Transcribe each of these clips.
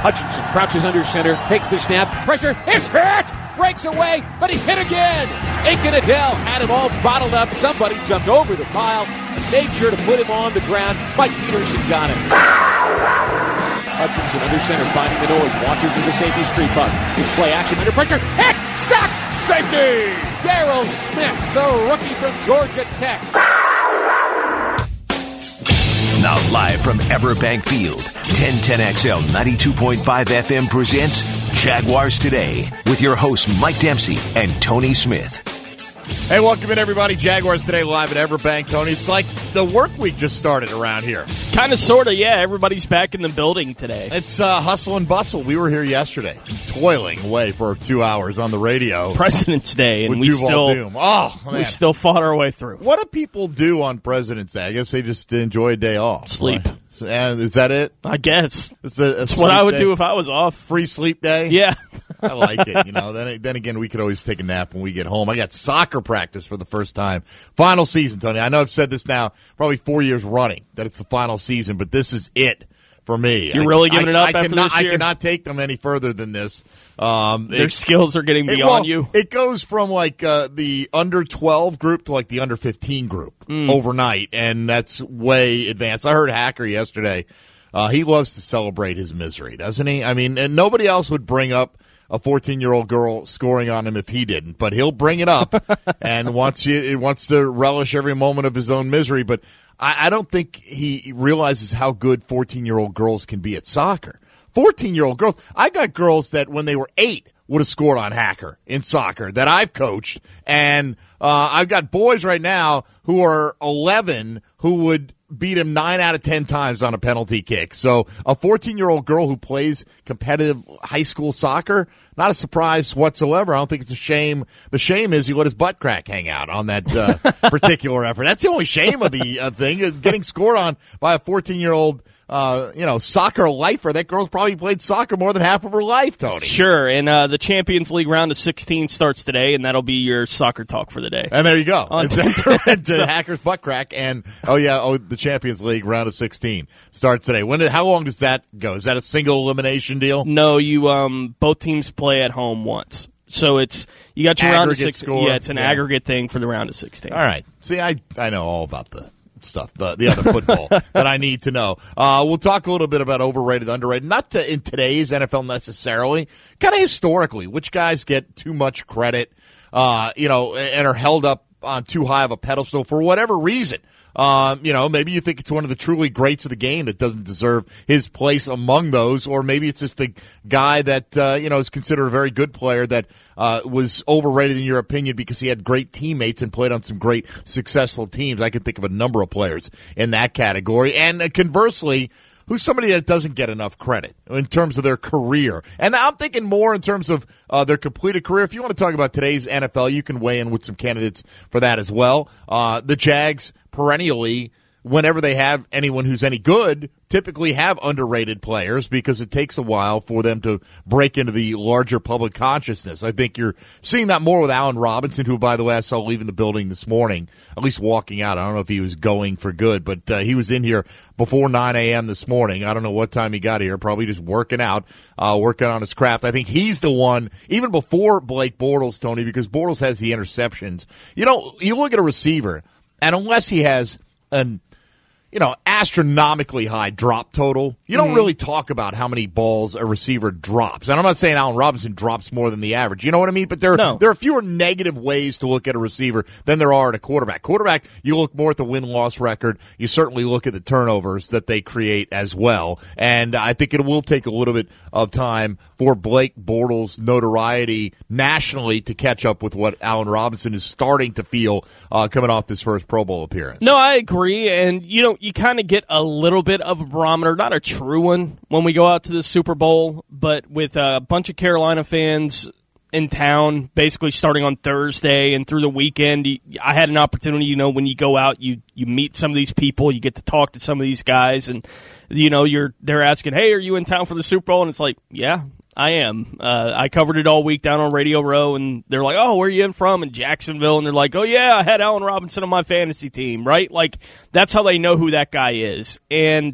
Hutchinson crouches under center, takes the snap, pressure, is hit! Breaks away, but he's hit again! Aiken Adele had him all bottled up. Somebody jumped over the pile and made sure to put him on the ground. Mike Peterson got him. Hutchinson under center, finding the noise, watches as the safeties creep up. His play action under pressure, hit! Sack! Safety! Darryl Smith, the rookie from Georgia Tech. Now live from Everbank Field, 1010XL 92.5 FM presents Jaguars Today with your hosts Mike Dempsey and Tony Smith. Hey, welcome in, everybody. Jaguars Today live at Everbank, Tony. It's like the work week just started around here. Kind of, sort of, yeah. Everybody's back in the building today. It's hustle and bustle. We were here yesterday, toiling away for 2 hours on the radio. President's Day, and we still fought our way through. What do people do on President's Day? I guess they just enjoy a day off. Sleep. And is that it? I guess. It's what I would day. do if I was off. Free sleep day? Yeah. I like it. Then again, we could always take a nap when we get home. I got soccer practice for the first time. Final season, Tony. I know I've said this now probably 4 years running, that it's the final season, but this is it for me. You're really giving it up after this year? I cannot take them any further than this. Their skills are getting beyond you. It goes from like the under 12 group to like the under 15 group overnight, and that's way advanced. I heard Hacker yesterday. He loves to celebrate his misery, doesn't he? I mean, and nobody else would bring up a 14-year-old girl scoring on him if he didn't, but he'll bring it up and wants to relish every moment of his own misery. But I don't think he realizes how good 14-year-old girls can be at soccer. 14-year-old girls. I got girls that when they were 8 would have scored on Hacker in soccer that I've coached, and I've got boys right now who are 11 who would beat him 9 out of 10 times on a penalty kick. So a 14-year-old girl who plays competitive high school soccer, not a surprise whatsoever. I don't think it's a shame. The shame is he let his butt crack hang out on that particular effort. That's the only shame of the thing, is getting scored on by a 14-year-old soccer lifer. That girl's probably played soccer more than half of her life, Tony. Sure, and the Champions League round of 16 starts today, and that'll be your soccer talk for the day. And there you go. The Hacker's butt crack, and the Champions League round of 16 starts today. How long does that go? Is that a single elimination deal? No, you both teams play at home once. So you got your round of 16. Yeah, it's an aggregate thing for the round of 16. All right. See, I know all about the stuff, the other football that I need to know. We'll talk a little bit about overrated, underrated, not in today's NFL necessarily, kind of historically, which guys get too much credit, and are held up on too high of a pedestal for whatever reason. Maybe you think it's one of the truly greats of the game that doesn't deserve his place among those, or maybe it's just a guy that, is considered a very good player that was overrated in your opinion because he had great teammates and played on some great successful teams. I can think of a number of players in that category. And conversely, who's somebody that doesn't get enough credit in terms of their career? And I'm thinking more in terms of their completed career. If you want to talk about today's NFL, you can weigh in with some candidates for that as well. The Jags perennially, whenever they have anyone who's any good, typically have underrated players because it takes a while for them to break into the larger public consciousness. I think you're seeing that more with Allen Robinson, who, by the way, I saw leaving the building this morning, at least walking out. I don't know if he was going for good, but he was in here before 9 a.m. this morning. I don't know what time he got here, probably just working out, working on his craft. I think he's the one, even before Blake Bortles, Tony, because Bortles has the interceptions. You look at a receiver, and unless he has an astronomically high drop total, you don't really talk about how many balls a receiver drops. And I'm not saying Allen Robinson drops more than the average. You know what I mean? But there are fewer negative ways to look at a receiver than there are at a quarterback. Quarterback, you look more at the win-loss record. You certainly look at the turnovers that they create as well. And I think it will take a little bit of time for Blake Bortles' notoriety nationally to catch up with what Allen Robinson is starting to feel coming off this first Pro Bowl appearance. No, I agree. And, you kind of get a little bit of a barometer, not a true one, when we go out to the Super Bowl, but with a bunch of Carolina fans in town, basically starting on Thursday and through the weekend. I had an opportunity, when you go out, you meet some of these people, you get to talk to some of these guys, and they're asking, hey, are you in town for the Super Bowl? And it's like, yeah, I am. I covered it all week down on Radio Row, and they're like, oh, where are you in from? In Jacksonville. And they're like, oh, yeah, I had Allen Robinson on my fantasy team, right? Like, that's how they know who that guy is. And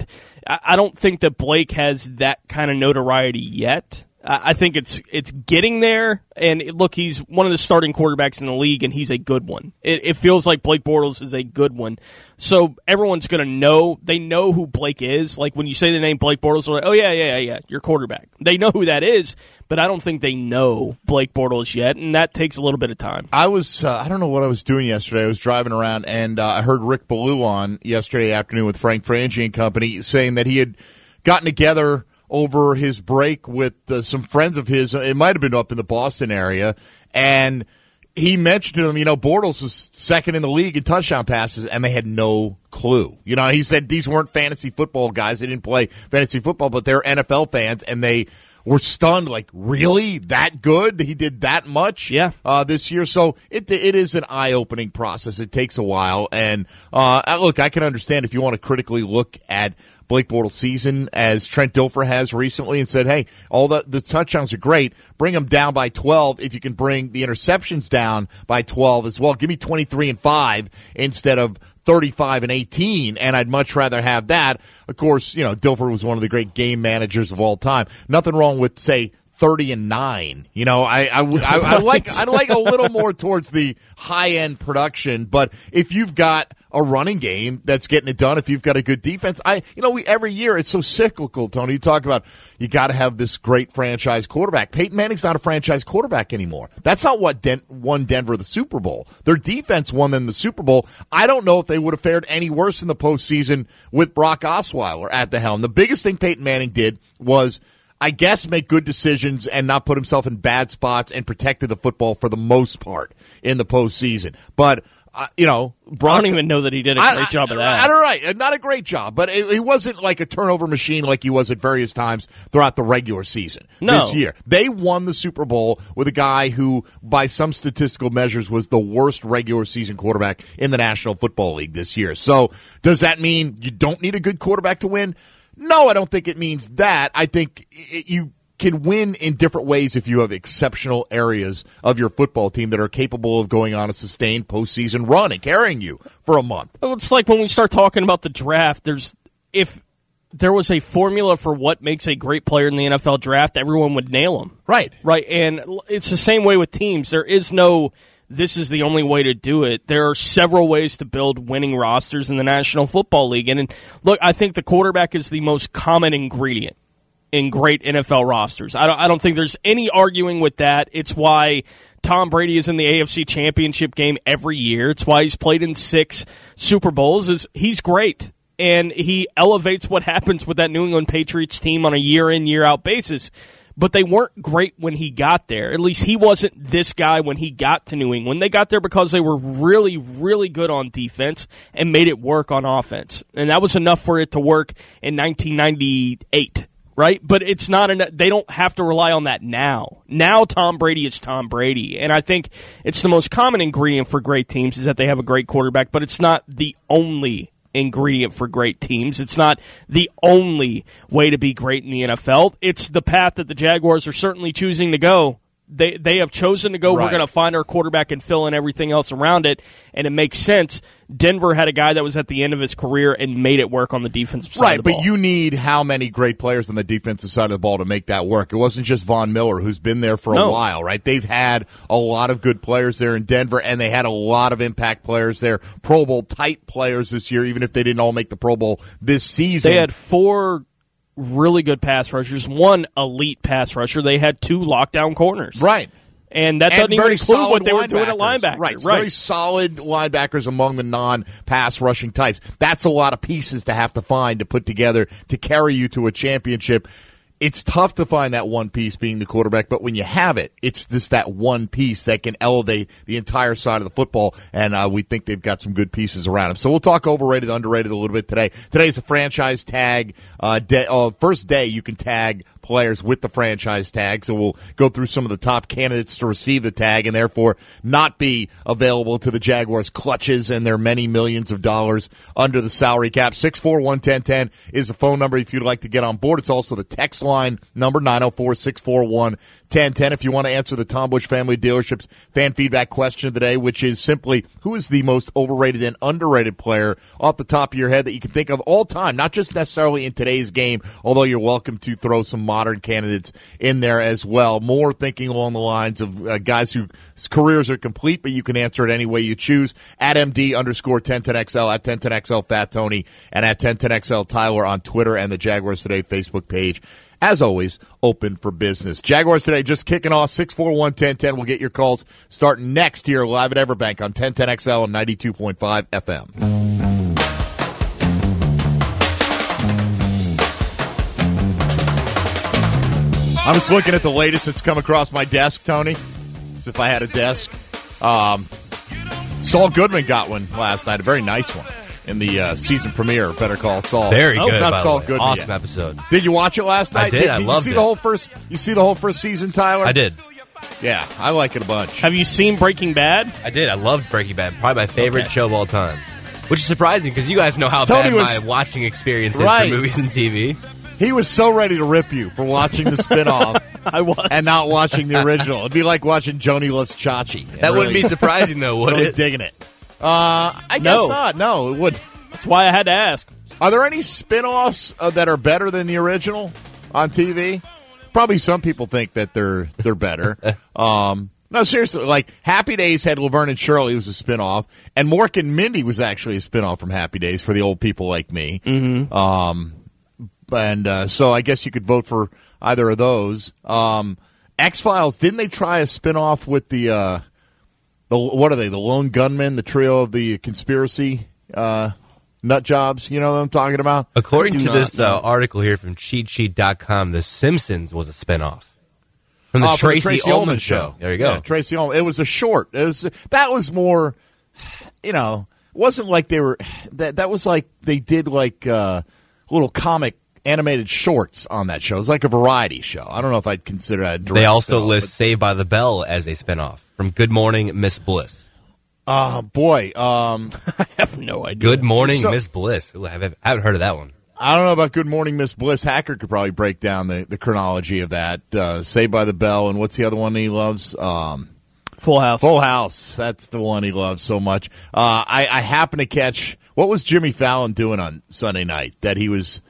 I don't think that Blake has that kind of notoriety yet. I think it's getting there, and look, he's one of the starting quarterbacks in the league, and he's a good one. It feels like Blake Bortles is a good one. So everyone's going to know. They know who Blake is. Like when you say the name Blake Bortles, they're like, oh, yeah, your quarterback. They know who that is, but I don't think they know Blake Bortles yet, and that takes a little bit of time. I don't know what I was doing yesterday. I was driving around, and I heard Rick Ballou on yesterday afternoon with Frank Frangie and company saying that he had gotten together over his break with some friends of his. It might have been up in the Boston area, and he mentioned to them, Bortles was second in the league in touchdown passes, and they had no clue. He said these weren't fantasy football guys. They didn't play fantasy football, but they're NFL fans, and they were stunned, like, really? That good? He did that much this year? So it is an eye-opening process. It takes a while. And, look, I can understand if you want to critically look at Blake Bortles' season, as Trent Dilfer has recently, and said, hey, all the touchdowns are great. Bring them down by 12 if you can bring the interceptions down by 12 as well. Give me 23-5 instead of 35-18, and I'd much rather have that. Of course, Dilfer was one of the great game managers of all time. Nothing wrong with, say, 30-9. I'd like a little more towards the high-end production, but if you've got a running game that's getting it done, if you've got a good defense, every year it's so cyclical, Tony. You talk about you got to have this great franchise quarterback. Peyton Manning's not a franchise quarterback anymore. That's not what won Denver the Super Bowl. Their defense won them the Super Bowl. I don't know if they would have fared any worse in the postseason with Brock Osweiler at the helm. The biggest thing Peyton Manning did was, I guess, make good decisions and not put himself in bad spots and protected the football for the most part in the postseason. But, Brock, I don't even know that he did a great job of that. Right. Not a great job, but he wasn't like a turnover machine like he was at various times throughout the regular season this year. They won the Super Bowl with a guy who, by some statistical measures, was the worst regular season quarterback in the National Football League this year. So does that mean you don't need a good quarterback to win? No, I don't think it means that. I think you can win in different ways if you have exceptional areas of your football team that are capable of going on a sustained postseason run and carrying you for a month. Well, it's like when we start talking about the draft, if there was a formula for what makes a great player in the NFL draft, everyone would nail him. Right. And it's the same way with teams. There is no, this is the only way to do it. There are several ways to build winning rosters in the National Football League. And look, I think the quarterback is the most common ingredient in great NFL rosters. I don't think there's any arguing with that. It's why Tom Brady is in the AFC Championship game every year. It's why he's played in 6 Super Bowls. He's great, and he elevates what happens with that New England Patriots team on a year-in, year-out basis. But they weren't great when he got there. At least he wasn't this guy when he got to New England. They got there because they were really, really good on defense and made it work on offense. And that was enough for it to work in 1998. Right? But it's not they don't have to rely on that now. Now Tom Brady is Tom Brady. And I think it's the most common ingredient for great teams is that they have a great quarterback, but it's not the only ingredient for great teams. It's not the only way to be great in the NFL. It's the path that the Jaguars are certainly choosing to go. They have chosen to go, right. We're going to find our quarterback and fill in everything else around it, and it makes sense. Denver had a guy that was at the end of his career and made it work on the defensive side of the ball. Right, but you need how many great players on the defensive side of the ball to make that work? It wasn't just Von Miller, who's been there for a while, right? They've had a lot of good players there in Denver, and they had a lot of impact players there, Pro Bowl-type players this year, even if they didn't all make the Pro Bowl this season. They had 4 really good pass rushers, 1 elite pass rusher. They had 2 lockdown corners. Right. And that doesn't even include what they were doing at linebacker. Right. Very solid linebackers among the non-pass rushing types. That's a lot of pieces to have to find to put together to carry you to a championship. It's tough to find that one piece being the quarterback, but when you have it, it's just that one piece that can elevate the entire side of the football, and we think they've got some good pieces around him. So we'll talk overrated, underrated a little bit today. Today's a franchise tag first day you can tag players with the franchise tag, so we'll go through some of the top candidates to receive the tag and therefore not be available to the Jaguars' clutches and their many millions of dollars under the salary cap. 641-1010 is the phone number if you'd like to get on board. It's also the text line. line number 904-641-1010. If you want to answer the Tom Busch Family Dealerships fan feedback question of the day, which is simply, who is the most overrated and underrated player off the top of your head that you can think of all time, not just necessarily in today's game, although you're welcome to throw some modern candidates in there as well. More thinking along the lines of guys whose careers are complete, but you can answer it any way you choose. At MD_1010XL, at 1010XL Fat Tony, and at 1010XL Tyler on Twitter and the Jaguars Today Facebook page. As always, open for business. Jaguars Today just kicking off 641-1010. We'll get your calls starting next here live at Everbank on 1010XL and 92.5 FM. I'm just looking at the latest that's come across my desk, Tony, as if I had a desk. Saul Goodman got one last night, a very nice one. In the season premiere of Better Call Saul. Very good. It's not Saul Goodman awesome yet. episode. Did you watch it last night? I did. I loved it. You see the whole first season, Tyler? I did. Yeah, I like it a bunch. Have you seen Breaking Bad? I did. I loved Breaking Bad. Probably my favorite show of all time. Which is surprising because you guys know how Tony bad was- my watching experience is Right. for movies and TV. He was so ready to rip you for watching the spinoff I was. and not watching the original. It'd be like watching Joni Loves Chachi. That wouldn't be surprising, though, would Really it? digging it. I guess No. not. No, it wouldn't. That's why I had to ask. Are there any spin-offs that are better than the original on TV? Probably some people think that they're better. No, seriously, like Happy Days had Laverne and Shirley, was a spin-off, and Mork and Mindy was actually a spin-off from Happy Days for the old people like me. Mm-hmm. So I guess you could vote for either of those. X-Files, didn't they try a spin-off with the what are they, the Lone Gunmen, the trio of the conspiracy nut jobs, you know what I'm talking about? According to not this know. article here from CheatSheet.com, The Simpsons was a spinoff from the For Tracy Ullman Show. There you go. Yeah, Tracy Ullman. It was a short. That was more, it wasn't like they were, that was like they did like little comic animated shorts on that show. It was like a variety show. I don't know if I'd consider that a direct They also spin-off, list Saved by the Bell as a spinoff from Good Morning, Miss Bliss. boy, I have no idea. Good Morning, So- Miss Bliss. Ooh, I haven't heard of that one. I don't know about Good Morning, Miss Bliss. Hacker could probably break down the chronology of that. Saved by the Bell, and what's the other one he loves? Full House. Full House. That's the one he loves so much. I happen to catch, what was Jimmy Fallon doing on Sunday night that he was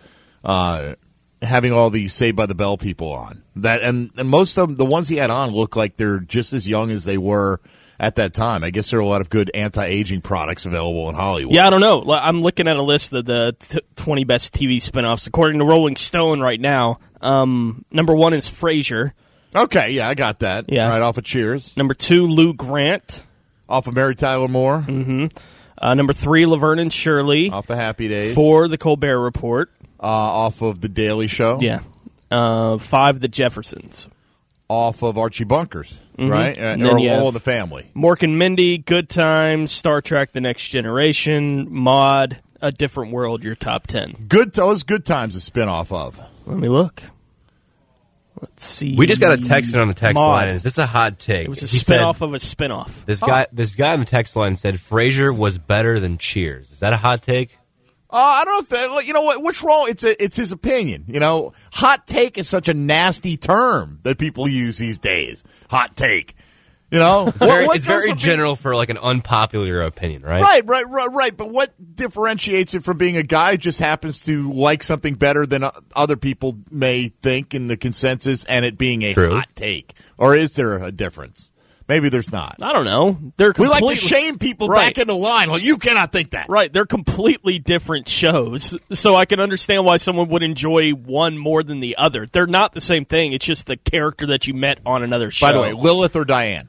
having all the Saved by the Bell people on? That and most of them, the ones he had on, look like they're just as young as they were at that time. I guess there are a lot of good anti-aging products available in Hollywood. Yeah, I don't know. I'm looking at a list of the 20 best TV spinoffs. According to Rolling Stone right now, number 1 is Frasier. Okay, yeah, I got that. Yeah. Right off of Cheers. Number 2, Lou Grant. Off of Mary Tyler Moore. Number 3, Laverne and Shirley. Off of Happy Days. 4, The Colbert Report. Off of The Daily Show. Yeah. 5, The Jeffersons. Off of Archie Bunkers, right? And Or then you All have- in the Family. Mork and Mindy, Good Times, Star Trek, The Next Generation, Maude, A Different World, your top 10. Those Good Times a spinoff of. Let me look. Let's see. We just got a text on the text Maude. line. Is this a hot take? It was a He said- spinoff of a spinoff. This guy on the text line said Frasier was better than Cheers. Is that a hot take? I don't know if you know what. What's wrong? It's his opinion. Hot take is such a nasty term that people use these days. Hot take. What It's very goes from general for like an unpopular opinion, right? Right. But what differentiates it from being a guy who just happens to like something better than other people may think in the consensus, and it being a True. hot take? Or is there a difference? Maybe there's not. I don't know. They're We completely, like to shame people Right. back into line. Well, you cannot think that. Right, they're completely different shows, so I can understand why someone would enjoy one more than the other. They're not the same thing. It's just the character that you met on another show. By the way, Lilith or Diane?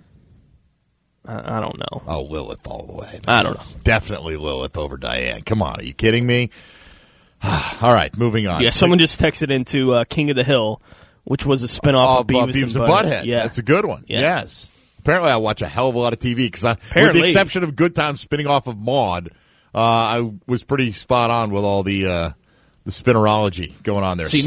I don't know. Oh, Lilith all the way. man. I don't know. Definitely Lilith over Diane. Come on, are you kidding me? All right, moving on. Yeah, someone just texted into King of the Hill, which was a spinoff of Beavis and Butthead. Yeah, That's a good one. Yeah. Yes. Apparently, I watch a hell of a lot of TV because, with the Apparently. exception of Good Times spinning off of Maude, I was pretty spot on with all the spinorology going on there. See,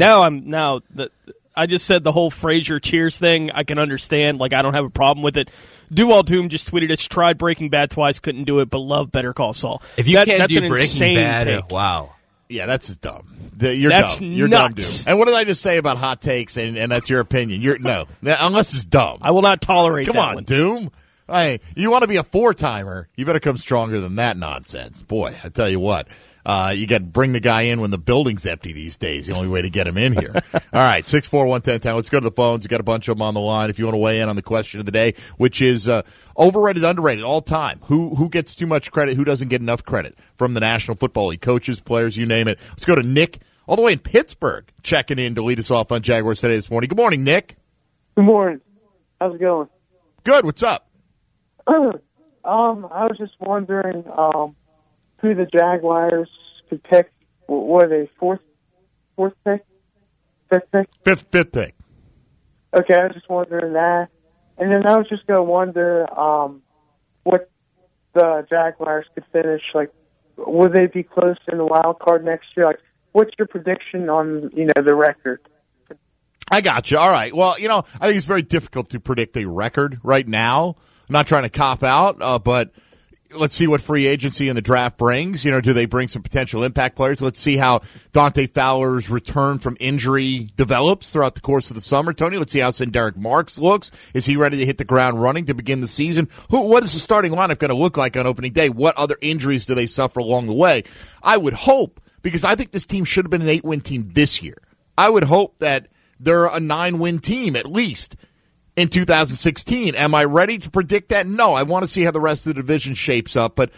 I just said the whole Frasier Cheers thing. I can understand. Like, I don't have a problem with it. Dual Doom just tweeted us, tried Breaking Bad twice, couldn't do it, but love Better Call Saul. If you can't that's do an Breaking insane Bad, take. wow. Yeah, that's just dumb. You're That's dumb. You're dumb, nuts. dude. And what did I just say about hot takes? And that's your opinion. Unless it's dumb. I will not tolerate Come that on, one. Doom. Hey, you want to be a 4-timer? You better come stronger than that nonsense. Boy, I tell you what. You got to bring the guy in when the building's empty these days. The only way to get him in here. All right, 641-1010. Let's go to the phones. You got a bunch of them on the line. If you want to weigh in on the question of the day, which is overrated, underrated, all time. Who gets too much credit? Who doesn't get enough credit from the National Football League? Coaches, players, you name it. Let's go to Nick, all the way in Pittsburgh, checking in to lead us off on Jaguars Today this morning. Good morning, Nick. Good morning. How's it going? Good. What's up? I was just wondering who the Jaguars could pick. What are they, fourth pick? Fifth pick? Fifth pick. Okay, I was just wondering that. And then I was just going to wonder what the Jaguars could finish. Like, will they be close in the wild card next year? Like, what's your prediction on, the record? I got you. All right. Well, I think it's very difficult to predict a record right now. I'm not trying to cop out, but let's see what free agency and the draft brings. Do they bring some potential impact players? Let's see how Dante Fowler's return from injury develops throughout the course of the summer, Tony. Let's see how Senderick Marks looks. Is he ready to hit the ground running to begin the season? What is the starting lineup going to look like on opening day? What other injuries do they suffer along the way? I would hope, because I think this team should have been an 8-win team this year. I would hope that they're a 9-win team at least in 2016. Am I ready to predict that? No. I want to see how the rest of the division shapes up. But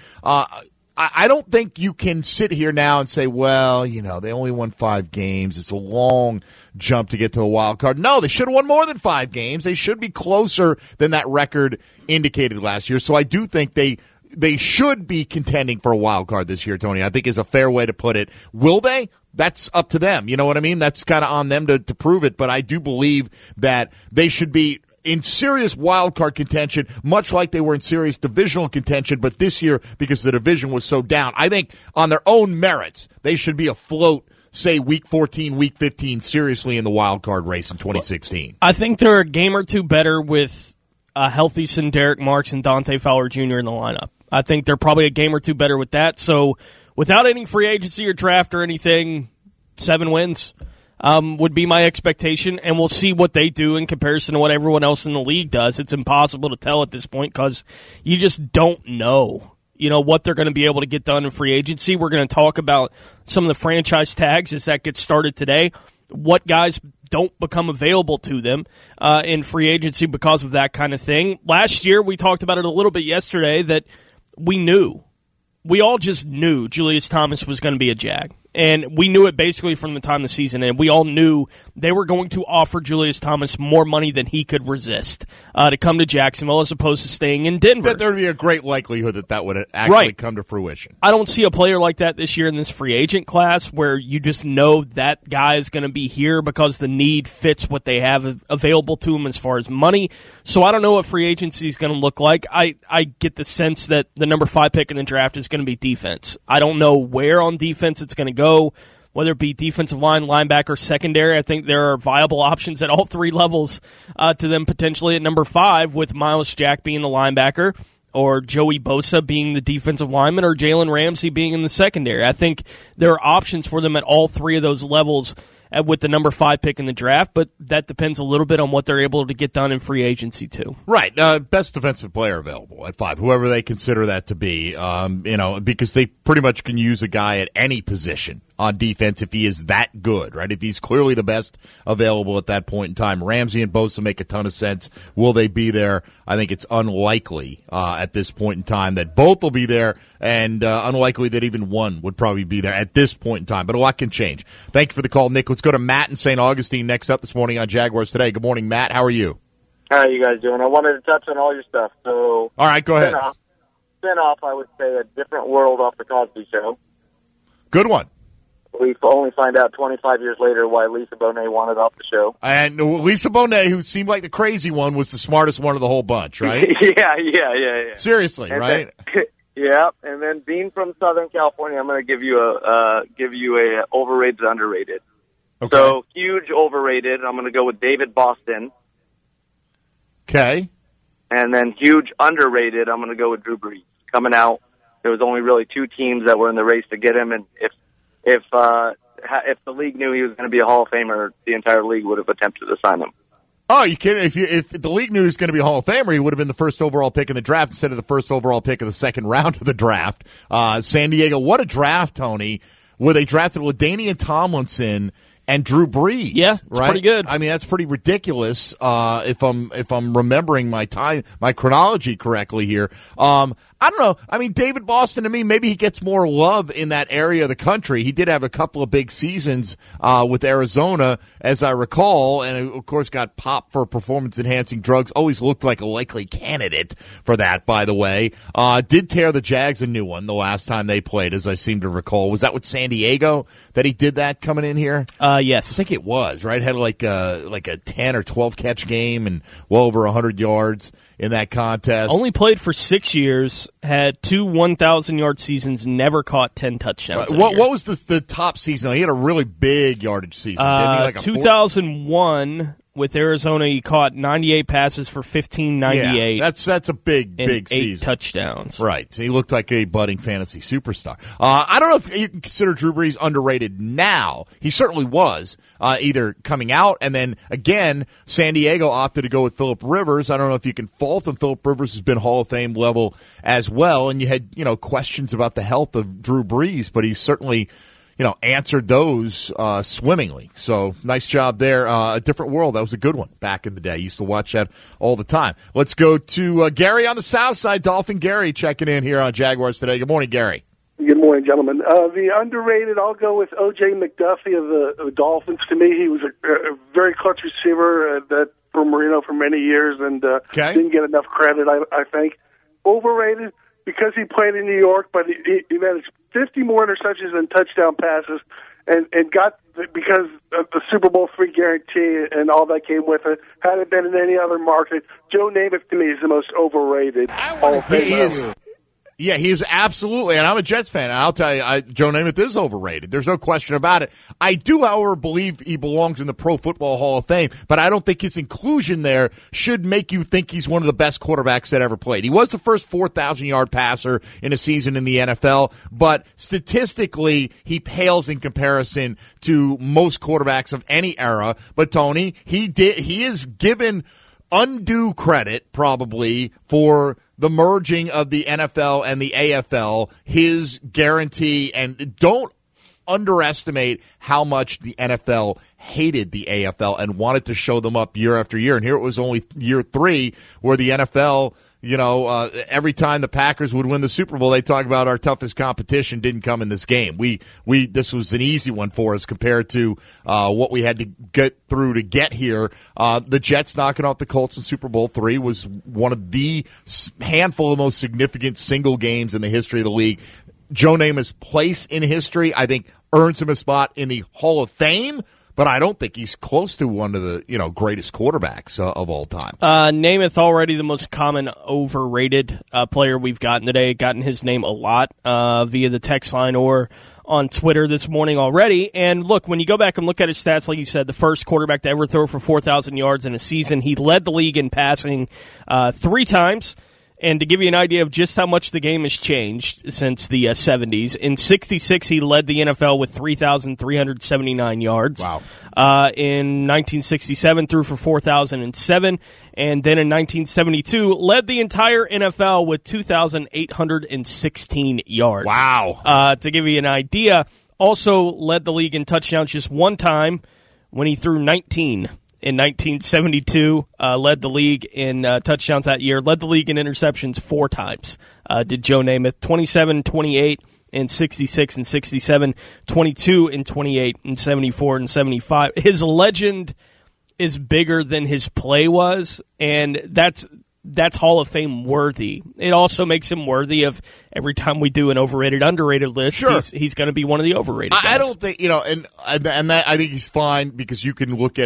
I don't think you can sit here now and say, well, they only won 5 games. It's a long jump to get to the wild card. No, they should have won more than 5 games. They should be closer than that record indicated last year. So I do think they should be contending for a wild card this year, Tony. I think is a fair way to put it. Will they? That's up to them. You know what I mean? That's kind of on them to prove it. But I do believe that they should be in serious wild card contention, much like they were in serious divisional contention. But this year, because the division was so down, I think on their own merits, they should be afloat, say, Week 14, Week 15, seriously in the wild card race in 2016. I think they're a game or two better with a healthy Senderick Marks and Dante Fowler Jr. in the lineup. I think they're probably a game or two better with that. So without any free agency or draft or anything, 7 wins would be my expectation, and we'll see what they do in comparison to what everyone else in the league does. It's impossible to tell at this point because you just don't know, what they're going to be able to get done in free agency. We're going to talk about some of the franchise tags as that gets started today, what guys don't become available to them in free agency because of that kind of thing. Last year, we talked about it a little bit yesterday that we all just knew Julius Thomas was going to be a Jag. And we knew it basically from the time the season ended. We all knew they were going to offer Julius Thomas more money than he could resist to come to Jacksonville as opposed to staying in Denver. There would be a great likelihood that would actually come to fruition. I don't see a player like that this year in this free agent class where you just know that guy is going to be here because the need fits what they have available to him as far as money. So I don't know what free agency is going to look like. I get the sense that the number 5 pick in the draft is going to be defense. I don't know where on defense it's going to go. Whether it be defensive line, linebacker, secondary, I think there are viable options at all 3 levels to them potentially at number 5, with Myles Jack being the linebacker, or Joey Bosa being the defensive lineman, or Jalen Ramsey being in the secondary. I think there are options for them at all 3 of those levels with the number 5 pick in the draft, but that depends a little bit on what they're able to get done in free agency too. Right. Best defensive player available at 5, whoever they consider that to be, because they pretty much can use a guy at any position on defense if he is that good, right? If he's clearly the best available at that point in time. Ramsey and Bosa make a ton of sense. Will they be there? I think it's unlikely at this point in time that both will be there, and unlikely that even one would probably be there at this point in time. But a lot can change. Thank you for the call, Nick. Let's go to Matt in St. Augustine next up this morning on Jaguars Today. Good morning, Matt. How are you? How are you guys doing? I wanted to touch on all your stuff. So, all right, go ahead. Spin-off, I would say, A Different World off the Cosby Show. Good one. We only find out 25 years later why Lisa Bonet wanted off the show. And Lisa Bonet, who seemed like the crazy one, was the smartest one of the whole bunch, right? Yeah. Seriously, and right? Yeah, and then being from Southern California, I'm going to give you a overrated, underrated. Okay. So, huge overrated, I'm going to go with David Boston. Okay. And then huge underrated, I'm going to go with Drew Brees. Coming out, there was only really 2 teams that were in the race to get him, and if if the league knew he was going to be a Hall of Famer, the entire league would have attempted to sign him. Oh, you kidding? If the league knew he was going to be a Hall of Famer, he would have been the first overall pick in the draft instead of the first overall pick of the second round of the draft. San Diego, what a draft, Tony, where they drafted LaDainian Tomlinson and Drew Brees. Yeah, it's right? pretty good. I mean, that's pretty ridiculous. If I'm remembering my chronology correctly here. I don't know. I mean, David Boston, to me, maybe he gets more love in that area of the country. He did have a couple of big seasons with Arizona, as I recall, and of course got popped for performance-enhancing drugs. Always looked like a likely candidate for that, by the way. Did tear the Jags a new one the last time they played, as I seem to recall. Was that with San Diego that he did that coming in here? Yes. I think it was, right? Had like a 10 or 12 catch game and well over 100 yards in that contest. Only played for 6 years, had 2 1,000-yard seasons, never caught 10 touchdowns. What was the top season? He had a really big yardage season, didn't he? Like 2001 with Arizona, he caught 98 passes for 1,598. Yeah, that's a big and 8 season. touchdowns. Right. So he looked like a budding fantasy superstar. I don't know if you can consider Drew Brees underrated now. He certainly was, either coming out and then, again, San Diego opted to go with Phillip Rivers. I don't know if you can fault him. Phillip Rivers has been Hall of Fame level as well, and you had, questions about the health of Drew Brees, but he's certainly answered those swimmingly. So nice job there. A Different World. That was a good one back in the day. Used to watch that all the time. Let's go to Gary on the South Side. Dolphin Gary checking in here on Jaguars Today. Good morning, Gary. Good morning, gentlemen. The underrated, I'll go with O.J. McDuffie of the Dolphins. To me, he was a very clutch receiver that for Marino for many years and didn't get enough credit, I think. Overrated because he played in New York, but he managed 50 more interceptions than touchdown passes, and got, because of the Super Bowl III guarantee and all that came with it, had it been in any other market, Joe Namath to me is the most overrated Hall of Fame. Yeah, he is absolutely, and I'm a Jets fan, and I'll tell you, Joe Namath is overrated. There's no question about it. I do, however, believe he belongs in the Pro Football Hall of Fame, but I don't think his inclusion there should make you think he's one of the best quarterbacks that ever played. He was the first 4,000-yard passer in a season in the NFL, but statistically, he pales in comparison to most quarterbacks of any era. But, Tony, he is given undue credit, probably, for the merging of the NFL and the AFL, his guarantee, and don't underestimate how much the NFL hated the AFL and wanted to show them up year after year. And here it was only year 3 where the NFL, every time the Packers would win the Super Bowl, they talk about our toughest competition didn't come in this game. This was an easy one for us compared to what we had to get through to get here. The Jets knocking off the Colts in Super Bowl III was one of the handful of most significant single games in the history of the league. Joe Namath's place in history, I think, earns him a spot in the Hall of Fame, but I don't think he's close to one of the greatest quarterbacks of all time. Namath, already the most common overrated player we've gotten today. Gotten his name a lot via the text line or on Twitter this morning already. And look, when you go back and look at his stats, like you said, the first quarterback to ever throw for 4,000 yards in a season. He led the league in passing 3 times. And to give you an idea of just how much the game has changed since the 70s, in 66 he led the NFL with 3,379 yards. Wow. In 1967 threw for 4,007. And then in 1972 led the entire NFL with 2,816 yards. Wow. To give you an idea, also led the league in touchdowns just one time when he threw 19. In 1972, led the league in touchdowns that year, led the league in interceptions 4 times. Did Joe Namath, 27, 28 in 66 and 67, 22 in 28 and 74 and 75. His legend is bigger than his play was, and that's Hall of Fame worthy. It also makes him worthy of every time we do an overrated, underrated list. Sure. He's going to be one of the overrated guys. I don't think, and that, I think he's fine because you can look at it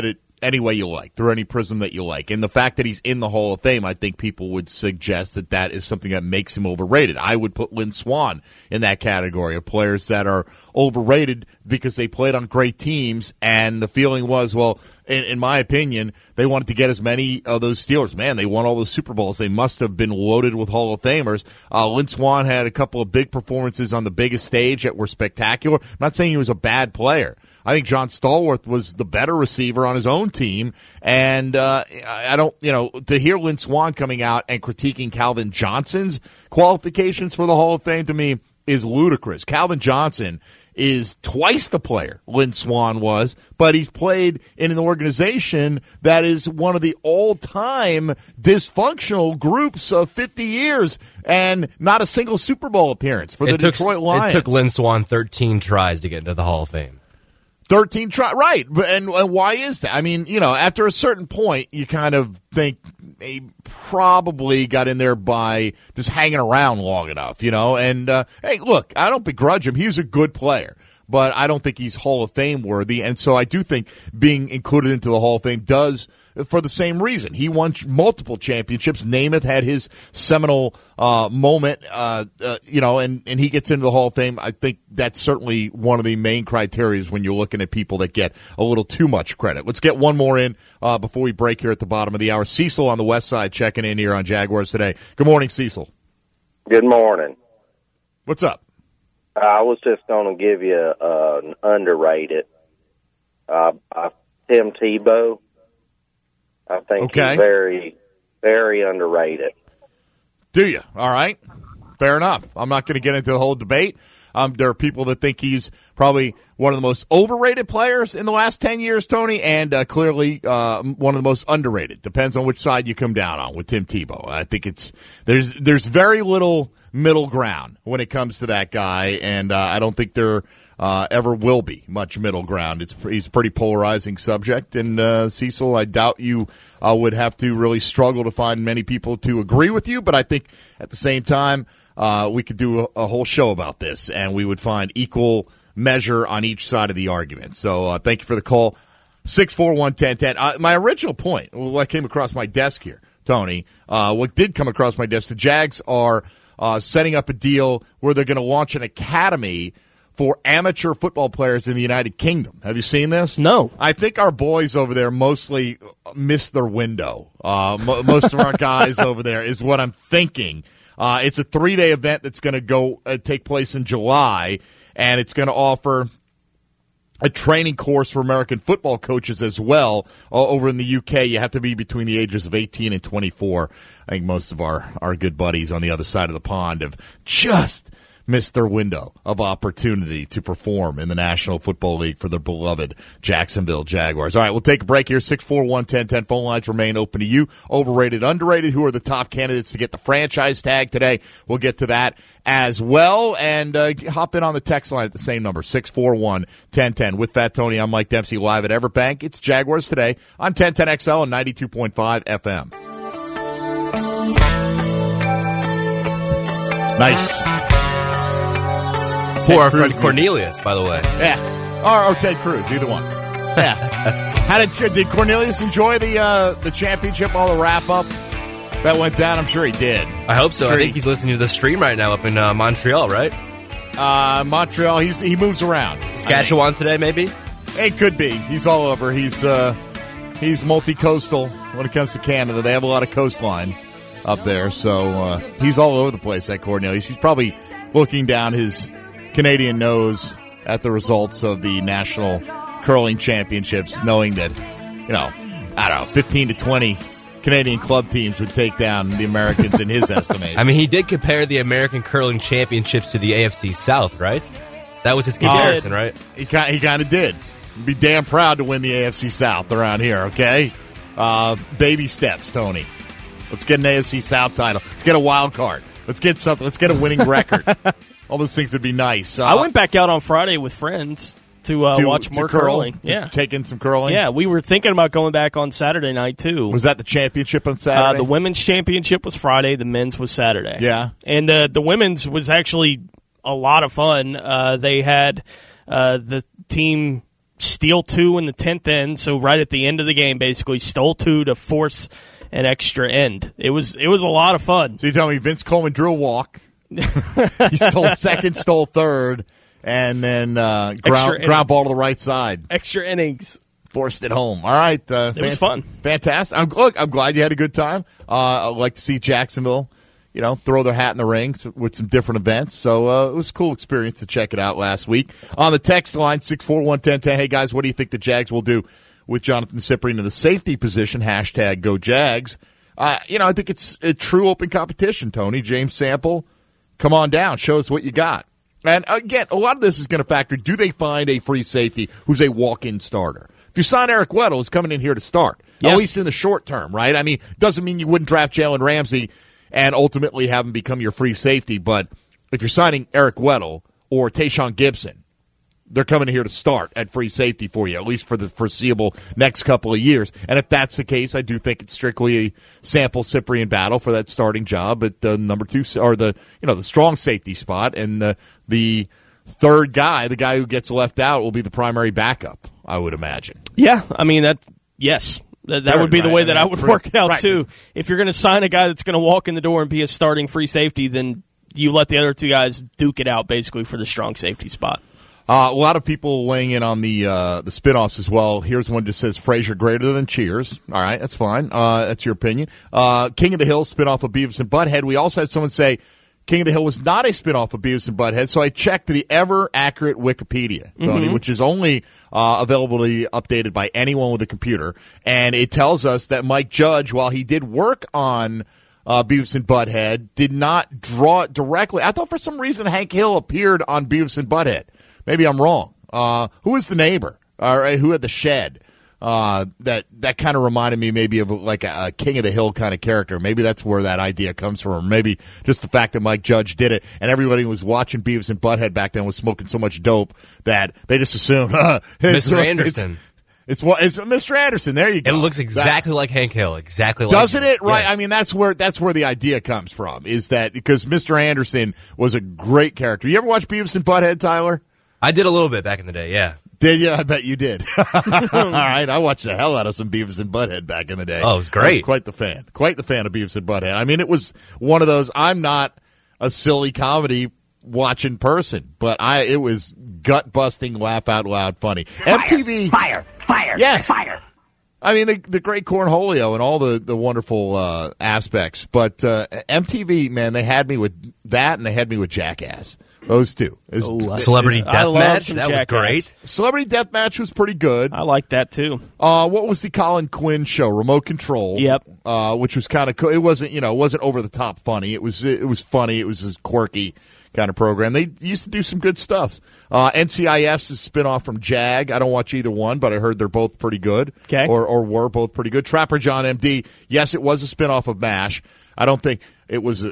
any way you like, through any prism that you like. And the fact that he's in the Hall of Fame, I think people would suggest that that is something that makes him overrated. I would put Lynn Swann in that category of players that are overrated because they played on great teams, and the feeling was, well, in my opinion, they wanted to get as many of those Steelers. Man, they won all those Super Bowls. They must have been loaded with Hall of Famers. Lynn Swann had a couple of big performances on the biggest stage that were spectacular. I'm not saying he was a bad player. I think John Stallworth was the better receiver on his own team, and I don't, to hear Lynn Swann coming out and critiquing Calvin Johnson's qualifications for the Hall of Fame to me is ludicrous. Calvin Johnson is twice the player Lynn Swann was, but he's played in an organization that is one of the all-time dysfunctional groups of 50 years and not a single Super Bowl appearance for the Detroit Lions. It took Lynn Swann 13 tries to get into the Hall of Fame. 13 try, right? And why is that? I mean, after a certain point, you kind of think he probably got in there by just hanging around long enough, And hey, look, I don't begrudge him. He's a good player, but I don't think he's Hall of Fame worthy. And so I do think being included into the Hall of Fame does, for the same reason. He won multiple championships. Namath had his seminal moment, and he gets into the Hall of Fame. I think that's certainly one of the main criteria when you're looking at people that get a little too much credit. Let's get one more in before we break here at the bottom of the hour. Cecil on the west side checking in here on Jaguars Today. Good morning, Cecil. Good morning. What's up? I was just going to give you an underrated. Tim Tebow. I think he's very, very underrated. Do you? All right. Fair enough. I'm not going to get into the whole debate. There are people that think he's probably one of the most overrated players in the last 10 years, Tony, and clearly one of the most underrated. Depends on which side you come down on with Tim Tebow. I think there's very little middle ground when it comes to that guy, and I don't think there ever will be much middle ground. He's a pretty polarizing subject, and Cecil, I doubt you would have to really struggle to find many people to agree with you, but I think at the same time we could do a whole show about this, and we would find equal measure on each side of the argument. So thank you for the call. 641-1010. My original point, what came across my desk here, Tony, what did come across my desk, the Jags are setting up a deal where they're going to launch an academy for amateur football players in the United Kingdom. Have you seen this? No. I think our boys over there mostly missed their window. Most of our guys over there is what I'm thinking. It's a 3-day event that's going to go take place in July, and it's going to offer a training course for American football coaches as well. Over in the UK, you have to be between the ages of 18 and 24. I think most of our good buddies on the other side of the pond have just missed their window of opportunity to perform in the National Football League for their beloved Jacksonville Jaguars. All right, we'll take a break here. 641-1010. Phone lines remain open to you. Overrated, underrated. Who are the top candidates to get the franchise tag today? We'll get to that as well. And hop in on the text line at the same number, 641-1010. With Fat Tony, I'm Mike Dempsey, live at Everbank. It's Jaguars Today on 1010XL and 92.5 FM. Nice. Poor our friend Cornelius, by the way. Yeah, or Ted Cruz, either one. Yeah. Did Cornelius enjoy the championship, all the wrap up that went down? I'm sure he did. I hope so. I think he's listening to the stream right now up in Montreal, right? Montreal. He moves around. Saskatchewan today, maybe. It could be. He's all over. He's multi-coastal when it comes to Canada. They have a lot of coastline up there, so he's all over the place. That Cornelius. He's probably looking down his Canadian nose at the results of the National Curling Championships, knowing that, 15 to 20 Canadian club teams would take down the Americans in his estimation. I mean, he did compare the American Curling Championships to the AFC South, right? That was his comparison, right? He kind of did. Be damn proud to win the AFC South around here, okay? Baby steps, Tony. Let's get an AFC South title. Let's get a wild card. Let's get something. Let's get a winning record. All those things would be nice. I went back out on Friday with friends to watch more curling. Yeah, take in some curling. Yeah, we were thinking about going back on Saturday night too. Was that the championship on Saturday? The women's championship was Friday. The men's was Saturday. Yeah, and the women's was actually a lot of fun. They had the team steal 2 in the 10th end, so right at the end of the game, basically stole 2 to force an extra end. It was a lot of fun. So you tell me Vince Coleman drew a walk. He stole second, stole third, and then ground ball to the right side. Extra innings. Forced it home. All right. It was fun. Fantastic. I'm glad you had a good time. I'd like to see Jacksonville, throw their hat in the ring with some different events. So it was a cool experience to check it out last week. On the text line, 641-1010, hey, guys, what do you think the Jags will do with Jonathan Cyprien in the safety position? Hashtag Go Jags. I think it's a true open competition, Tony. James Sample, come on down. Show us what you got. And, again, a lot of this is going to factor, do they find a free safety who's a walk-in starter? If you sign Eric Weddle, he's coming in here to start, at least in the short term, right? I mean, doesn't mean you wouldn't draft Jalen Ramsey and ultimately have him become your free safety, but if you're signing Eric Weddle or Tayshaun Gibson, they're coming here to start at free safety for you, at least for the foreseeable next couple of years. And if that's the case, I do think it's strictly a Sample Cyprien battle for that starting job at the number 2 or the strong safety spot, and the third guy, the guy who gets left out, will be the primary backup, I would imagine. Yeah, I mean, yes. That would be the way that I would work it out, too. If you're going to sign a guy that's going to walk in the door and be a starting free safety, then you let the other 2 guys duke it out, basically, for the strong safety spot. A lot of people weighing in on the spinoffs as well. Here's one that just says Frasier greater than Cheers. All right, that's fine. That's your opinion. King of the Hill spinoff of Beavis and Butthead. We also had someone say King of the Hill was not a spinoff of Beavis and Butthead, so I checked the ever-accurate Wikipedia, Tony, which is only available to be updated by anyone with a computer, and it tells us that Mike Judge, while he did work on Beavis and Butthead, did not draw it directly. I thought for some reason Hank Hill appeared on Beavis and Butthead. Maybe I'm wrong. Who was the neighbor? All right, who had the shed? That kind of reminded me maybe of like a King of the Hill kind of character. Maybe that's where that idea comes from. Maybe just the fact that Mike Judge did it, and everybody who was watching Beavis and Butthead back then was smoking so much dope that they just assumed Mr. Anderson. It's Mr. Anderson. There you go. It looks exactly like Hank Hill. Exactly like doesn't him. it? Right. Yes. I mean, that's where the idea comes from. Is that because Mr. Anderson was a great character. You ever watch Beavis and Butthead, Tyler? I did a little bit back in the day. Yeah. Did you? I bet you did. All right. I watched the hell out of some Beavis and Butthead back in the day. Oh, it was great. I was quite the fan of Beavis and Butthead. I mean, it was one of those, I'm not a silly comedy watching person, but it was gut-busting, laugh-out-loud funny. MTV. Fire. Yes. Fire. I mean, the great Cornholio and all the wonderful aspects. But MTV, man, they had me with that, and they had me with Jackass. Those two. Celebrity Deathmatch, that was great. Celebrity Deathmatch was pretty good. I like that, too. What was the Colin Quinn show? Remote Control. Yep. Which was kind of cool. It wasn't, it wasn't over the top funny. It was funny. It was a quirky kind of program. They used to do some good stuff. NCIS is a spinoff from Jag. I don't watch either one, but I heard they're both pretty good. Okay. Or were both pretty good. Trapper John MD. Yes, it was a spinoff of MASH. I don't think it was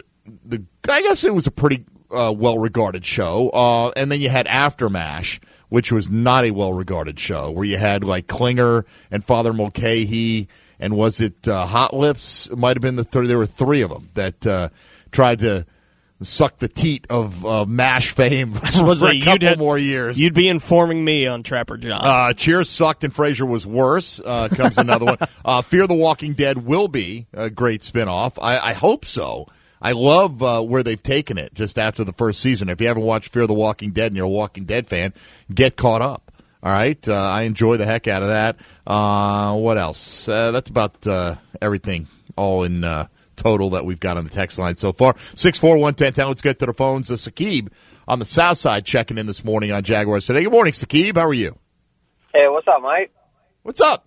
I guess it was a pretty well-regarded show. And then you had After MASH, which was not a well-regarded show, where you had like Klinger and Father Mulcahy, and was it Hot Lips? It might have been there were 3 of them that tried to suck the teat of MASH fame for a couple more years. You'd be informing me on Trapper John. Cheers sucked and Frasier was worse. Comes another one. Fear the Walking Dead will be a great spinoff. I hope so. I love where they've taken it just after the first season. If you haven't watched Fear the Walking Dead and you're a Walking Dead fan, get caught up. All right? I enjoy the heck out of that. What else? That's about everything all in total that we've got on the text line so far. 641-1010. Let's get to the phones. Saqib on the south side checking in this morning on Jaguars Today. Good morning, Saqib. How are you? Hey, what's up, Mike? What's up?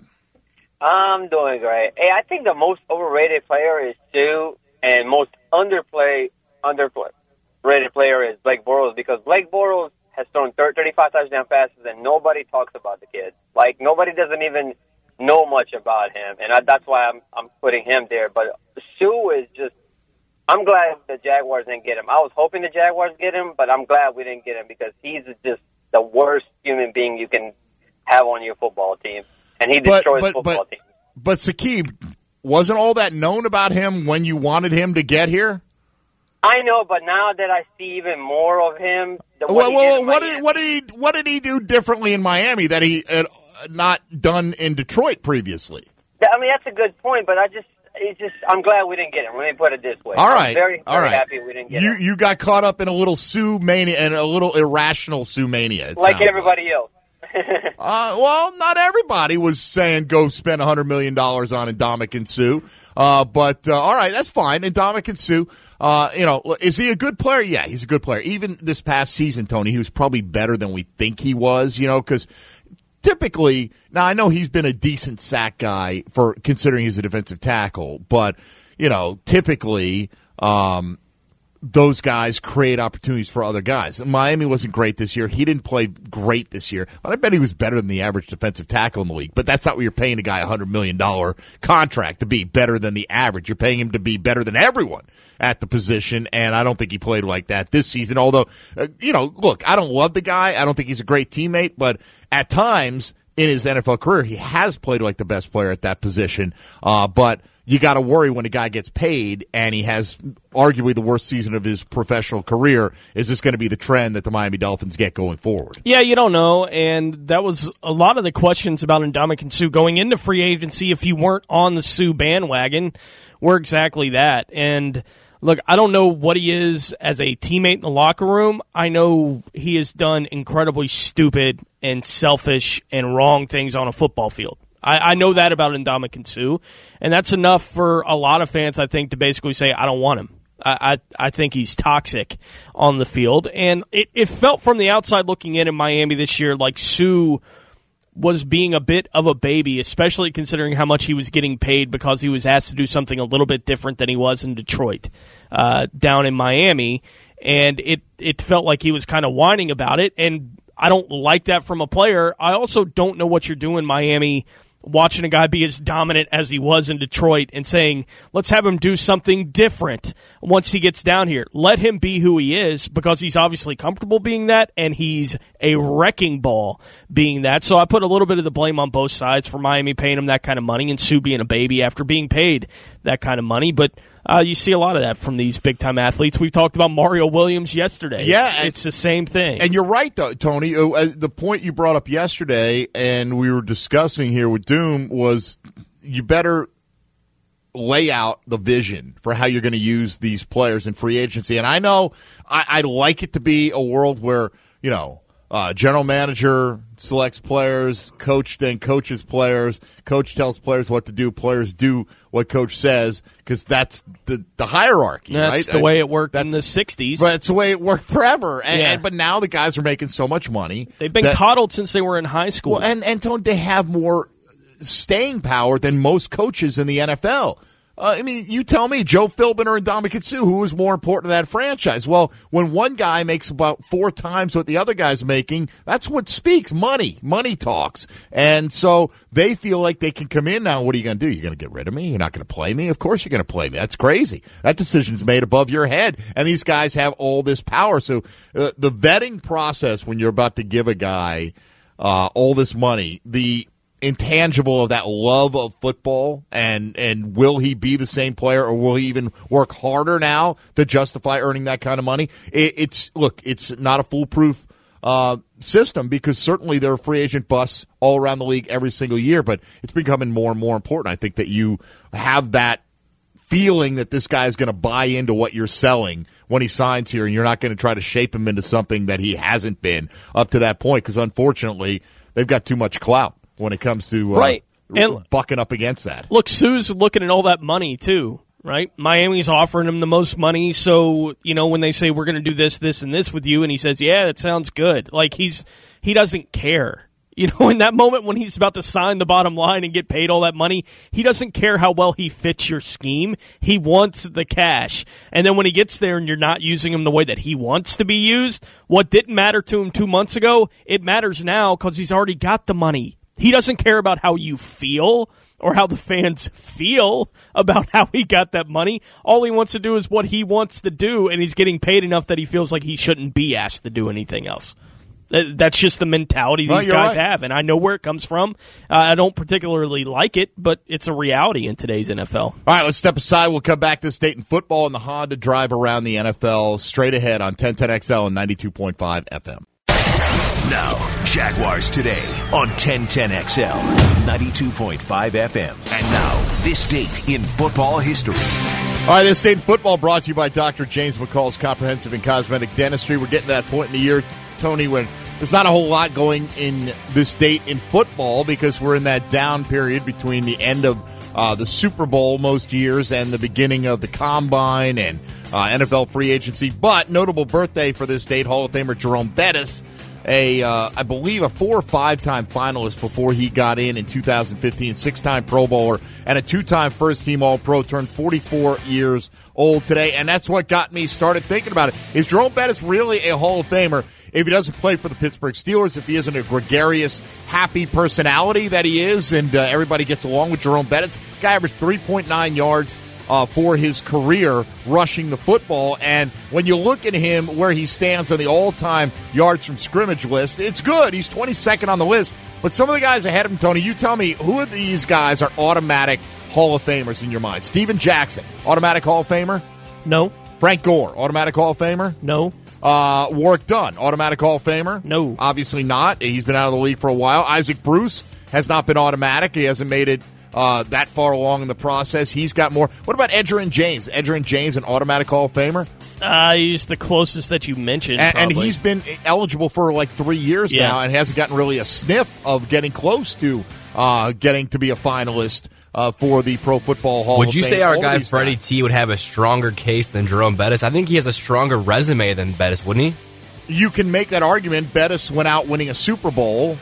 I'm doing great. Hey, I think the most overrated player is Sue, and most underrated player is Blake Bortles, because Blake Bortles has thrown 35 touchdown passes, and nobody talks about the kid. Like, nobody doesn't even know much about him, and that's why I'm putting him there. But Sue is just, I'm glad the Jaguars didn't get him. I was hoping the Jaguars get him, but I'm glad we didn't get him, because he's just the worst human being you can have on your football team, and he destroys football teams. But Saqib, wasn't all that known about him when you wanted him to get here? I know, but now that I see even more of him, what did he do differently in Miami that he had not done in Detroit previously? I mean, that's a good point, but I'm glad we didn't get him. Let me put it this way. All right. I'm very happy we didn't get him. You got caught up in a little Sue mania and a little irrational Sue mania. Like everybody else. Well, not everybody was saying go spend $100 million on Ndamukong Suh. But all right, that's fine. Ndamukong Suh, is he a good player? Yeah, he's a good player. Even this past season, Tony, he was probably better than we think he was, because typically, now I know he's been a decent sack guy for considering he's a defensive tackle, but, typically, those guys create opportunities for other guys. Miami wasn't great this year. He didn't play great this year. But I bet he was better than the average defensive tackle in the league. But that's not what you're paying a guy a $100 million contract to be, better than the average. You're paying him to be better than everyone at the position, and I don't think he played like that this season. Although, look, I don't love the guy. I don't think he's a great teammate. But at times in his NFL career, he has played like the best player at that position. But you got to worry when a guy gets paid and he has arguably the worst season of his professional career. Is this going to be the trend that the Miami Dolphins get going forward? Yeah, you don't know, and that was a lot of the questions about Ndamukong Suh going into free agency. If you weren't on the Suh bandwagon, were exactly that. And look, I don't know what he is as a teammate in the locker room. I know he has done incredibly stupid and selfish and wrong things on a football field. I know that about Ndamukong Suh, and that's enough for a lot of fans, I think, to basically say, I don't want him. I think he's toxic on the field. And it felt from the outside looking in Miami this year like Suh was being a bit of a baby, especially considering how much he was getting paid because he was asked to do something a little bit different than he was in Detroit, down in Miami. And it felt like he was kind of whining about it, and I don't like that from a player. I also don't know what you're doing, Miami, watching a guy be as dominant as he was in Detroit and saying, let's have him do something different once he gets down here. Let him be who he is, because he's obviously comfortable being that, and he's a wrecking ball being that. So I put a little bit of the blame on both sides for Miami paying him that kind of money and Suh being a baby after being paid that kind of money. But you see a lot of that from these big-time athletes. We talked about Mario Williams yesterday. Yeah. It's the same thing. And you're right, though, Tony. The point you brought up yesterday and we were discussing here with Doom was you better lay out the vision for how you're going to use these players in free agency. And I know I'd like it to be a world where, general manager selects players, coach then coaches players, coach tells players what to do, players do what coach says, because that's the hierarchy, right? That's the way it worked in the 60s. But it's the way it worked forever. But now the guys are making so much money. They've been coddled since they were in high school. Well, and Tony, they have more staying power than most coaches in the NFL. You tell me, Joe Philbin or Ndamukong Suh, who is more important to that franchise? Well, when one guy makes about 4 times what the other guy's making, that's what speaks. Money talks. And so they feel like they can come in now. What are you going to do? You're going to get rid of me? You're not going to play me? Of course you're going to play me. That's crazy. That decision's made above your head. And these guys have all this power. So the vetting process when you're about to give a guy all this money, the intangible of that love of football, and will he be the same player, or will he even work harder now to justify earning that kind of money? It's not a foolproof system, because certainly there are free agent busts all around the league every single year, but it's becoming more and more important. I think that you have that feeling that this guy is going to buy into what you're selling when he signs here, and you're not going to try to shape him into something that he hasn't been up to that point, because unfortunately they've got too much clout when it comes to bucking up against that. Look, Suh's looking at all that money, too, right? Miami's offering him the most money, so, when they say, we're going to do this, this, and this with you, and he says, yeah, that sounds good. Like, he doesn't care. In that moment when he's about to sign the bottom line and get paid all that money, he doesn't care how well he fits your scheme. He wants the cash. And then when he gets there and you're not using him the way that he wants to be used, what didn't matter to him 2 months ago, it matters now because he's already got the money. He doesn't care about how you feel or how the fans feel about how he got that money. All he wants to do is what he wants to do, and he's getting paid enough that he feels like he shouldn't be asked to do anything else. That's just the mentality these guys have, and I know where it comes from. I don't particularly like it, but it's a reality in today's NFL. All right, let's step aside. We'll come back to State and football and the Honda drive around the NFL straight ahead on 1010XL and 92.5 FM. Now, Jaguars Today on 1010XL, 92.5 FM. And now, this date in football history. All right, this State in football brought to you by Dr. James McCall's Comprehensive and Cosmetic Dentistry. We're getting to that point in the year, Tony, when there's not a whole lot going in this date in football because we're in that down period between the end of the Super Bowl most years and the beginning of the Combine and NFL free agency. But notable birthday for this date, Hall of Famer Jerome Bettis, I believe a 4 or 5-time finalist before he got in 2015, 6-time Pro Bowler, and a 2-time first-team All-Pro, turned 44 years old today. And that's what got me started thinking about it. Is Jerome Bettis really a Hall of Famer if he doesn't play for the Pittsburgh Steelers, if he isn't a gregarious, happy personality that he is, and everybody gets along with Jerome Bettis? Guy averaged 3.9 yards for his career rushing the football. And when you look at him where he stands on the all-time yards from scrimmage list, it's good. He's 22nd on the list. But some of the guys ahead of him, Tony, you tell me, who of these guys are automatic Hall of Famers in your mind? Steven Jackson, automatic Hall of Famer? No. Frank Gore, automatic Hall of Famer? No. Warwick Dunn, automatic Hall of Famer? No. Obviously not. He's been out of the league for a while. Isaac Bruce has not been automatic. He hasn't made it that far along in the process. He's got more. What about Edgerrin James? Edgerrin James, an automatic Hall of Famer? He's the closest that you mentioned. And he's been eligible for like 3 years now and hasn't gotten really a sniff of getting close to getting to be a finalist for the Pro Football Hall of Fame. Would you say our guy Freddie T would have a stronger case than Jerome Bettis? I think he has a stronger resume than Bettis, wouldn't he? You can make that argument. Bettis went out winning a Super Bowl,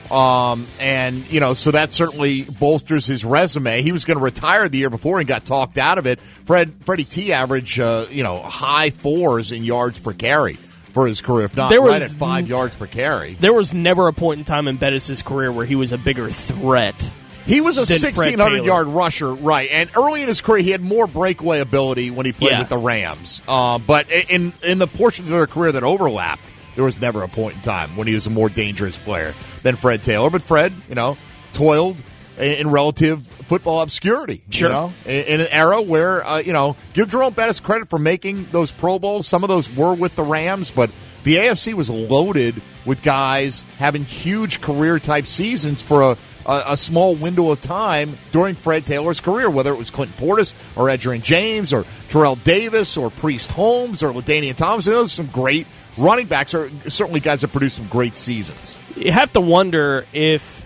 and so that certainly bolsters his resume. He was going to retire the year before and got talked out of it. Freddie T averaged high 4s in yards per carry for his career, if not right at 5 yards per carry. There was never a point in time in Bettis' career where he was a bigger threat. He was a 1,600-yard rusher, right. And early in his career, he had more breakaway ability when he played with the Rams. But in the portions of their career that overlapped, there was never a point in time when he was a more dangerous player than Fred Taylor. But Fred, toiled in relative football obscurity. Sure. In an era where, give Jerome Bettis credit for making those Pro Bowls. Some of those were with the Rams, but the AFC was loaded with guys having huge career-type seasons for a small window of time during Fred Taylor's career, whether it was Clinton Portis or Edgerrin James or Terrell Davis or Priest Holmes or LaDainian Thompson. Those are some great running backs, are certainly guys that produced some great seasons. You have to wonder if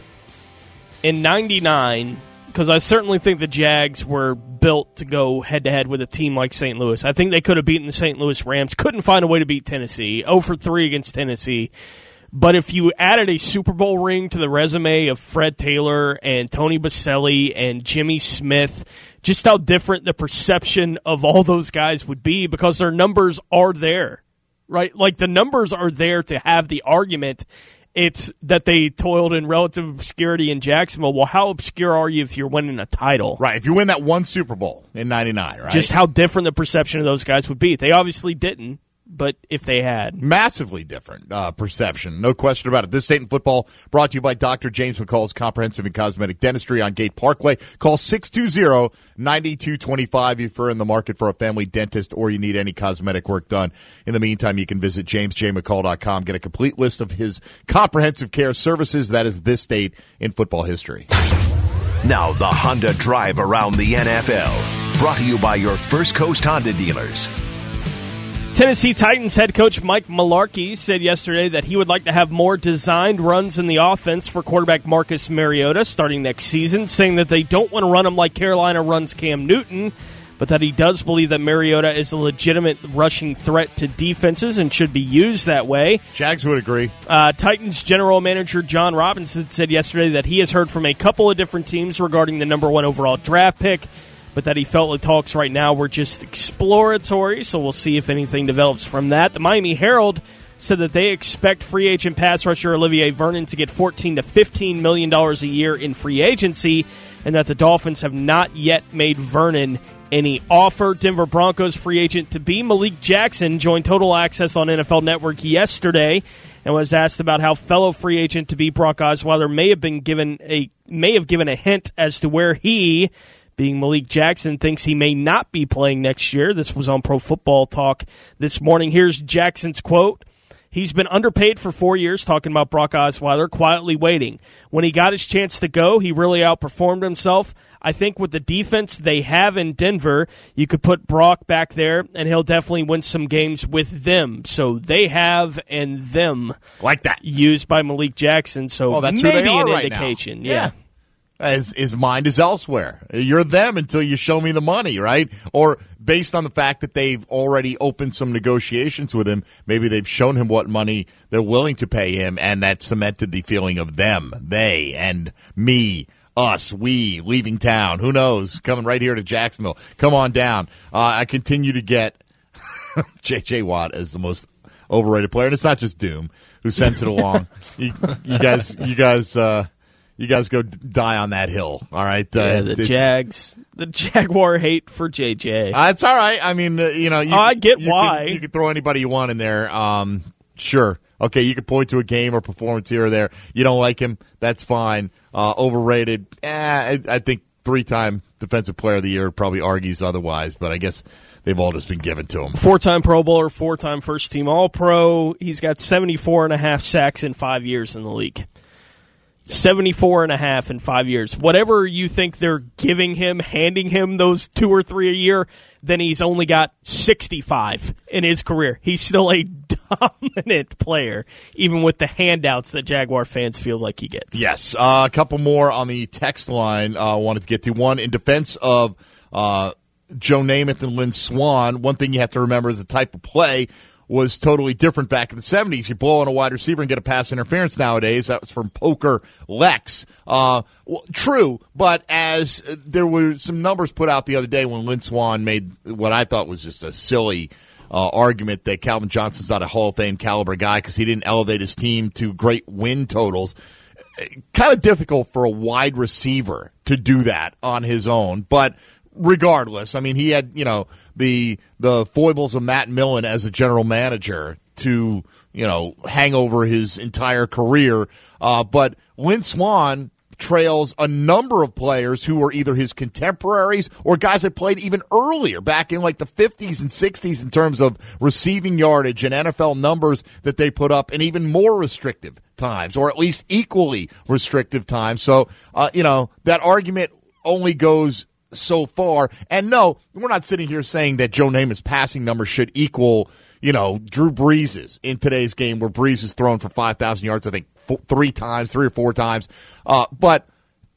in 99, because I certainly think the Jags were built to go head-to-head with a team like St. Louis. I think they could have beaten the St. Louis Rams, couldn't find a way to beat Tennessee, 0-for-3 against Tennessee. But if you added a Super Bowl ring to the resume of Fred Taylor and Tony Boselli and Jimmy Smith, just how different the perception of all those guys would be, because their numbers are there, right? Like, the numbers are there to have the argument. It's that they toiled in relative obscurity in Jacksonville. Well, how obscure are you if you're winning a title? Right, if you win that one Super Bowl in 99, right? Just how different the perception of those guys would be. They obviously didn't. But if they had. Massively different perception, no question about it. This State in Football brought to you by Dr. James McCall's Comprehensive and Cosmetic Dentistry on Gate Parkway. Call 620-9225 if you're in the market for a family dentist or you need any cosmetic work done. In the meantime, you can visit jamesjmccall.com, get a complete list of his comprehensive care services. That is This State in Football history. Now the Honda Drive around the NFL, brought to you by your First Coast Honda dealers. Tennessee Titans head coach Mike Mularkey said yesterday that he would like to have more designed runs in the offense for quarterback Marcus Mariota starting next season, saying that they don't want to run him like Carolina runs Cam Newton, but that he does believe that Mariota is a legitimate rushing threat to defenses and should be used that way. Jags would agree. Titans general manager John Robinson said yesterday that he has heard from a couple of different teams regarding the number 1 overall draft pick, but that he felt the talks right now were just exploratory, so we'll see if anything develops from that. The Miami Herald said that they expect free agent pass rusher Olivier Vernon to get $14 to $15 million a year in free agency, and that the Dolphins have not yet made Vernon any offer. Denver Broncos free agent to be Malik Jackson joined Total Access on NFL Network yesterday and was asked about how fellow free agent to be Brock Osweiler may have given a hint as to where he, being Malik Jackson, thinks he may not be playing next year. This was on Pro Football Talk this morning. Here's Jackson's quote. He's been underpaid for 4 years, talking about Brock Osweiler, quietly waiting. When he got his chance to go, he really outperformed himself. I think with the defense they have in Denver, you could put Brock back there, and he'll definitely win some games with them. So they have and them. Like that. Used by Malik Jackson. So that's maybe who they are an right indication. Now. Yeah. His mind is elsewhere. You're them until you show me the money, right? Or based on the fact that they've already opened some negotiations with him, maybe they've shown him what money they're willing to pay him, and that cemented the feeling of them, they, and me, us, we, leaving town. Who knows? Coming right here to Jacksonville. Come on down. I continue to get J.J. Watt as the most overrated player, and it's not just Doom who sends it along. You guys go die on that hill, all right? The Jaguar hate for JJ. It's all right. I mean, I get why. You can throw anybody you want in there. Sure. Okay, you can point to a game or performance here or there. You don't like him, that's fine. Overrated. I think 3-time Defensive Player of the Year probably argues otherwise, but I guess they've all just been given to him. 4-time Pro Bowler, 4-time first-team All-Pro. He's got 74.5 sacks in 5 years in the league. 74.5 in 5 years. Whatever you think they're giving him, handing him those 2 or 3 a year, then he's only got 65 in his career. He's still a dominant player, even with the handouts that Jaguar fans feel like he gets. Yes. A couple more on the text line I wanted to get to. One, in defense of Joe Namath and Lynn Swann, one thing you have to remember is the type of play was totally different back in the 70s. You blow on a wide receiver and get a pass interference nowadays. That was from Poker Lex. True, but as there were some numbers put out the other day when Lynn Swann made what I thought was just a silly argument that Calvin Johnson's not a Hall of Fame caliber guy because he didn't elevate his team to great win totals. Kind of difficult for a wide receiver to do that on his own, but regardless, I mean, he had, the foibles of Matt Millen as a general manager to, hang over his entire career. But Lynn Swann trails a number of players who were either his contemporaries or guys that played even earlier, back in like the 50s and 60s in terms of receiving yardage and NFL numbers that they put up in even more restrictive times, or at least equally restrictive times. So, that argument only goes so far. And no, we're not sitting here saying that Joe Namath's passing numbers should equal, Drew Brees's in today's game, where Brees is thrown for 5,000 yards, I think 3 or 4 times. But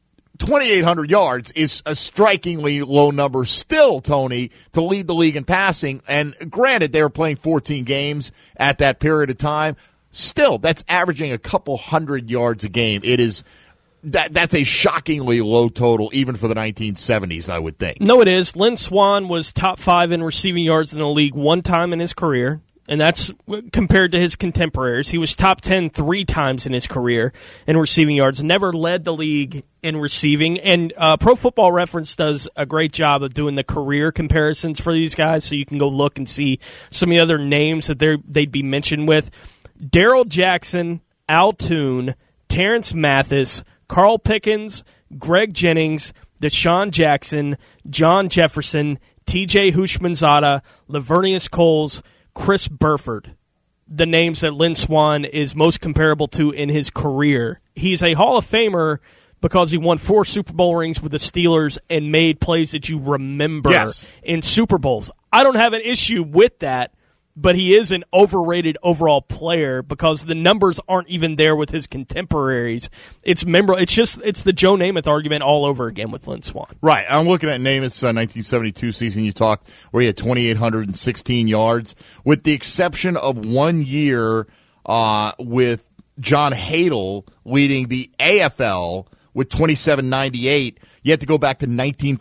2,800 yards is a strikingly low number still, Tony, to lead the league in passing. And granted, they were playing 14 games at that period of time. Still, that's averaging a couple hundred yards a game. It is That's a shockingly low total, even for the 1970s, I would think. No, it is. Lynn Swann was top 5 in receiving yards in the league one time in his career, and that's compared to his contemporaries. He was top 10 3 times in his career in receiving yards, never led the league in receiving. And Pro Football Reference does a great job of doing the career comparisons for these guys, so you can go look and see some of the other names that they'd be mentioned with. Darrell Jackson, Al Toon, Terrence Mathis, Carl Pickens, Greg Jennings, Deshaun Jackson, John Jefferson, T.J. Houshmandzadeh, Lavernius Coles, Chris Burford, the names that Lynn Swann is most comparable to in his career. He's a Hall of Famer because he won 4 Super Bowl rings with the Steelers and made plays that you remember in Super Bowls. I don't have an issue with that, but he is an overrated overall player because the numbers aren't even there with his contemporaries. It's memorable. It's the Joe Namath argument all over again with Lynn Swann. Right. I'm looking at Namath's 1972 season you talked where he had 2,816 yards, with the exception of 1 year with John Hadle leading the AFL with 2,798. You have to go back to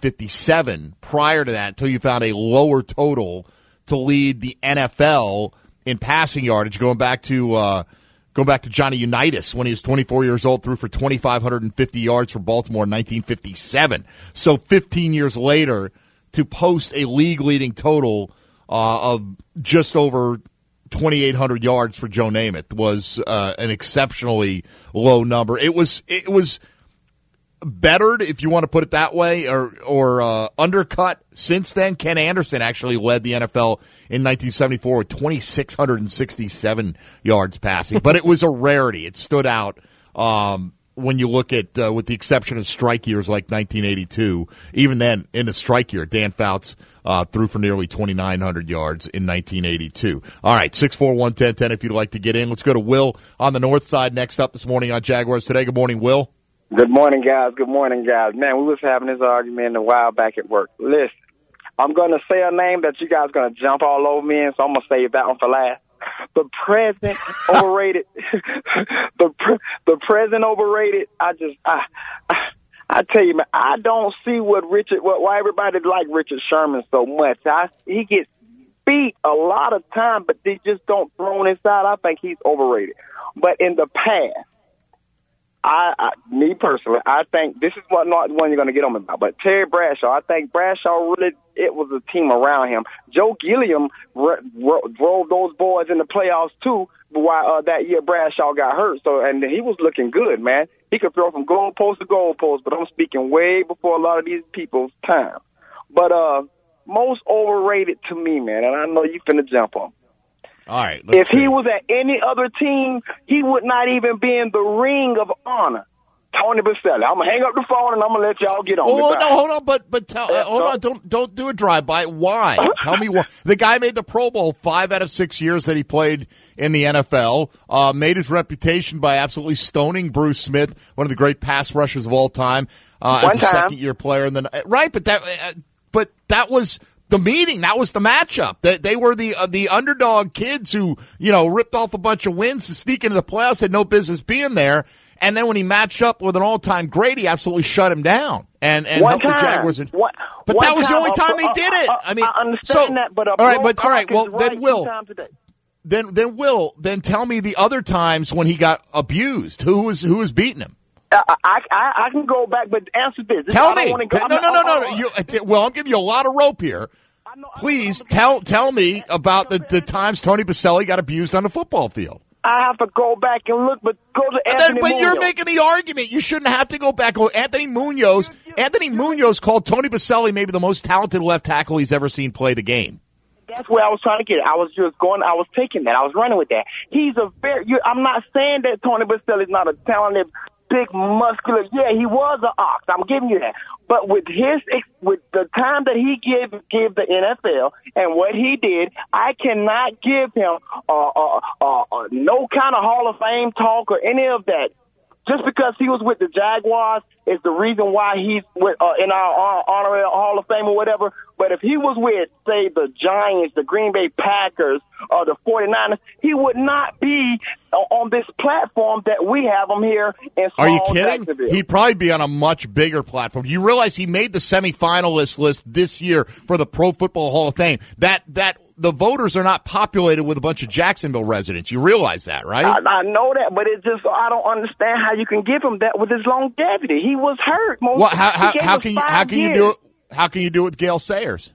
1957 prior to that until you found a lower total to lead the NFL in passing yardage, going back to Johnny Unitas when he was 24 years old, threw for 2,550 yards for Baltimore in 1957. So 15 years later, to post a league-leading total of just over 2,800 yards for Joe Namath was an exceptionally low number. It was bettered, if you want to put it that way, or undercut since then. Ken Anderson actually led the NFL in 1974 with 2,667 yards passing, but it was a rarity. It stood out when you look at, with the exception of strike years like 1982. Even then, in a strike year, Dan Fouts threw for nearly 2,900 yards in 1982. All right, 641-1010 if you'd like to get in. Let's go to Will on the north side next up this morning on Jaguars Today. Good morning, Will. Good morning, guys. Good morning, guys. Man, we was having this argument a while back at work. Listen, I'm going to say a name that you guys are going to jump all over me in, so I'm going to save that one for last. The president overrated. the president overrated. I tell you, man, I don't see why everybody like Richard Sherman so much. He gets beat a lot of time, but they just don't throw on his side. I think he's overrated. But in the past, me personally, I think this is not one you're going to get on me about, but Terry Bradshaw, I think Bradshaw really, it was a team around him. Joe Gilliam drove those boys in the playoffs too, while that year Bradshaw got hurt. And he was looking good, man. He could throw from goalpost to goalpost, but I'm speaking way before a lot of these people's time. But most overrated to me, man, and I know you finna jump on. All right. If he was at any other team, he would not even be in the Ring of Honor. Tony Baselli. I'm gonna hang up the phone and I'm gonna let y'all get on. Oh no, hold on, but hold on, don't do a drive-by. Why? Tell me why. The guy made the Pro Bowl 5 out of 6 years that he played in the NFL. Made his reputation by absolutely stoning Bruce Smith, one of the great pass rushers of all time, as a second-year player. And then right, but that was the meeting. That was the matchup. They were the underdog kids who, ripped off a bunch of wins to sneak into the playoffs, had no business being there. And then when he matched up with an all-time great, he absolutely shut him down and helped the Jaguars. But that was the only time they did it. I mean, I understand that, but all right. Well, then tell me the other times when he got abused. Who was beating him? I can go back, but answer this. Tell me. No. I'm giving you a lot of rope here. Please tell me about the times Tony Baselli got abused on the football field. I have to go back and look, but go to Anthony Munoz. But you're making the argument. You shouldn't have to go back. Anthony Munoz called Tony Baselli maybe the most talented left tackle he's ever seen play the game. That's where I was trying to get it. I was taking that. I was running with that. I'm not saying that Tony Baselli is not a talented, big, muscular. Yeah, he was an ox. I'm giving you that. But with the time that he gave the NFL and what he did, I cannot give him no kind of Hall of Fame talk or any of that. Just because he was with the Jaguars is the reason why he's in our honorary Hall of Fame or whatever. But if he was with, say, the Giants, the Green Bay Packers, or the 49ers, he would not be on this platform that we have him here in small Are you kidding? Jacksonville. He'd probably be on a much bigger platform. You realize he made the semifinalist list this year for the Pro Football Hall of Fame. That the voters are not populated with a bunch of Jacksonville residents. You realize that, right? I know that, but I don't understand how you can give him that with his longevity. He was hurt. How can you do it? How can you do it with Gale Sayers?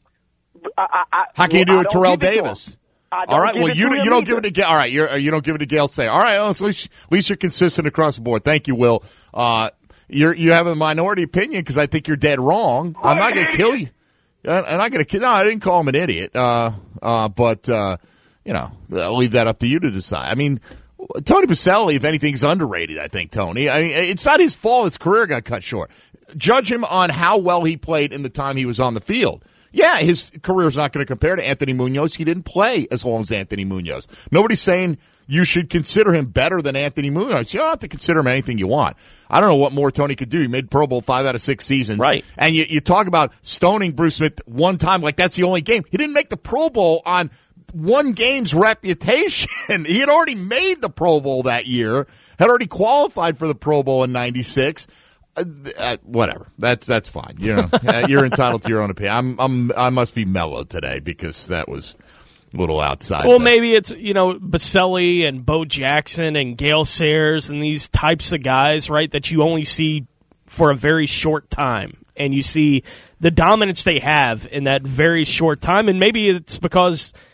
How can you do it with Terrell Davis? All right. Well, you don't give it to Gale. All right. You don't give it to Gale Sayers. All right. Well, at least you're consistent across the board. Thank you, Will. You have a minority opinion because I think you're dead wrong. I'm not going to kill you. I'm not going to kill. No, I didn't call him an idiot. But I'll leave that up to you to decide. I mean, Tony Baselli, if anything, is underrated. I think Tony. I mean, it's not his fault. His career got cut short. Judge him on how well he played in the time he was on the field. Yeah, his career is not going to compare to Anthony Munoz. He didn't play as long as Anthony Munoz. Nobody's saying you should consider him better than Anthony Munoz. You don't have to consider him anything you want. I don't know what more Tony could do. He made Pro Bowl 5 out of 6 seasons. Right. And you talk about stoning Bruce Smith one time like that's the only game. He didn't make the Pro Bowl on one game's reputation. He had already made the Pro Bowl that year, had already qualified for the Pro Bowl in 96. Whatever. That's fine. You're entitled to your own opinion. I must be mellow today because that was a little outside. Well, maybe it's Baselli and Bo Jackson and Gale Sayers and these types of guys, right? That you only see for a very short time, and you see the dominance they have in that very short time, and maybe it's because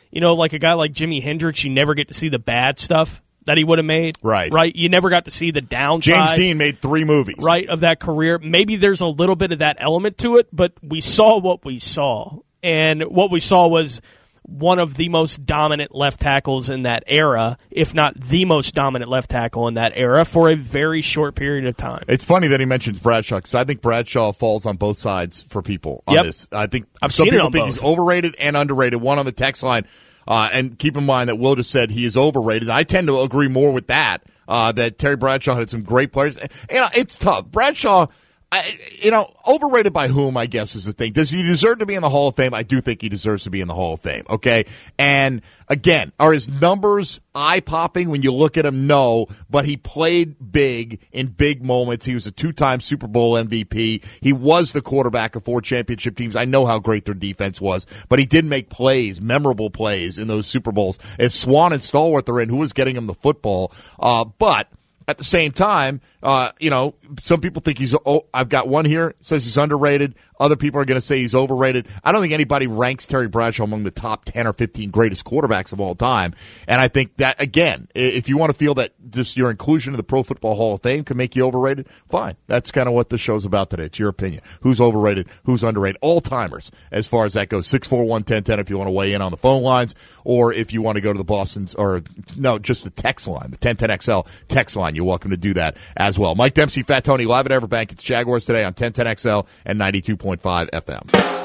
like a guy like Jimi Hendrix, you never get to see the bad stuff that he would have made. Right. You never got to see the downside. James Dean made 3 movies. Right, of that career. Maybe there's a little bit of that element to it, but we saw what we saw. And what we saw was one of the most dominant left tackles in that era, if not the most dominant left tackle in that era, for a very short period of time. It's funny that he mentions Bradshaw, because I think Bradshaw falls on both sides for people on this. I think some people think he's overrated and underrated. One on the text line. And keep in mind that Will just said he is overrated. I tend to agree more with that, that Terry Bradshaw had some great players. It's tough. Bradshaw, overrated by whom, I guess, is the thing. Does he deserve to be in the Hall of Fame? I do think he deserves to be in the Hall of Fame, okay? And, again, are his numbers eye-popping when you look at him? No, but he played big in big moments. He was a 2-time Super Bowl MVP. He was the quarterback of 4 championship teams. I know how great their defense was, but he did make plays, memorable plays in those Super Bowls. If Swan and Stallworth are in, who was getting him the football? But at the same time, some people think I've got one here, says he's underrated. Other people are going to say he's overrated. I don't think anybody ranks Terry Bradshaw among the top 10 or 15 greatest quarterbacks of all time. And I think that, again, if you want to feel that just your inclusion in the Pro Football Hall of Fame can make you overrated, fine. That's kind of what the show's about today. It's your opinion. Who's overrated, who's underrated. All-timers, as far as that goes. 641-1010 if you want to weigh in on the phone lines, or if you want to go to the Boston's, or no, just the text line, the 1010XL text line. You're welcome to do that as well. Mike Dempsey, Fat Tony, live at Everbank. It's Jaguars today on 1010XL and 92.5 FM.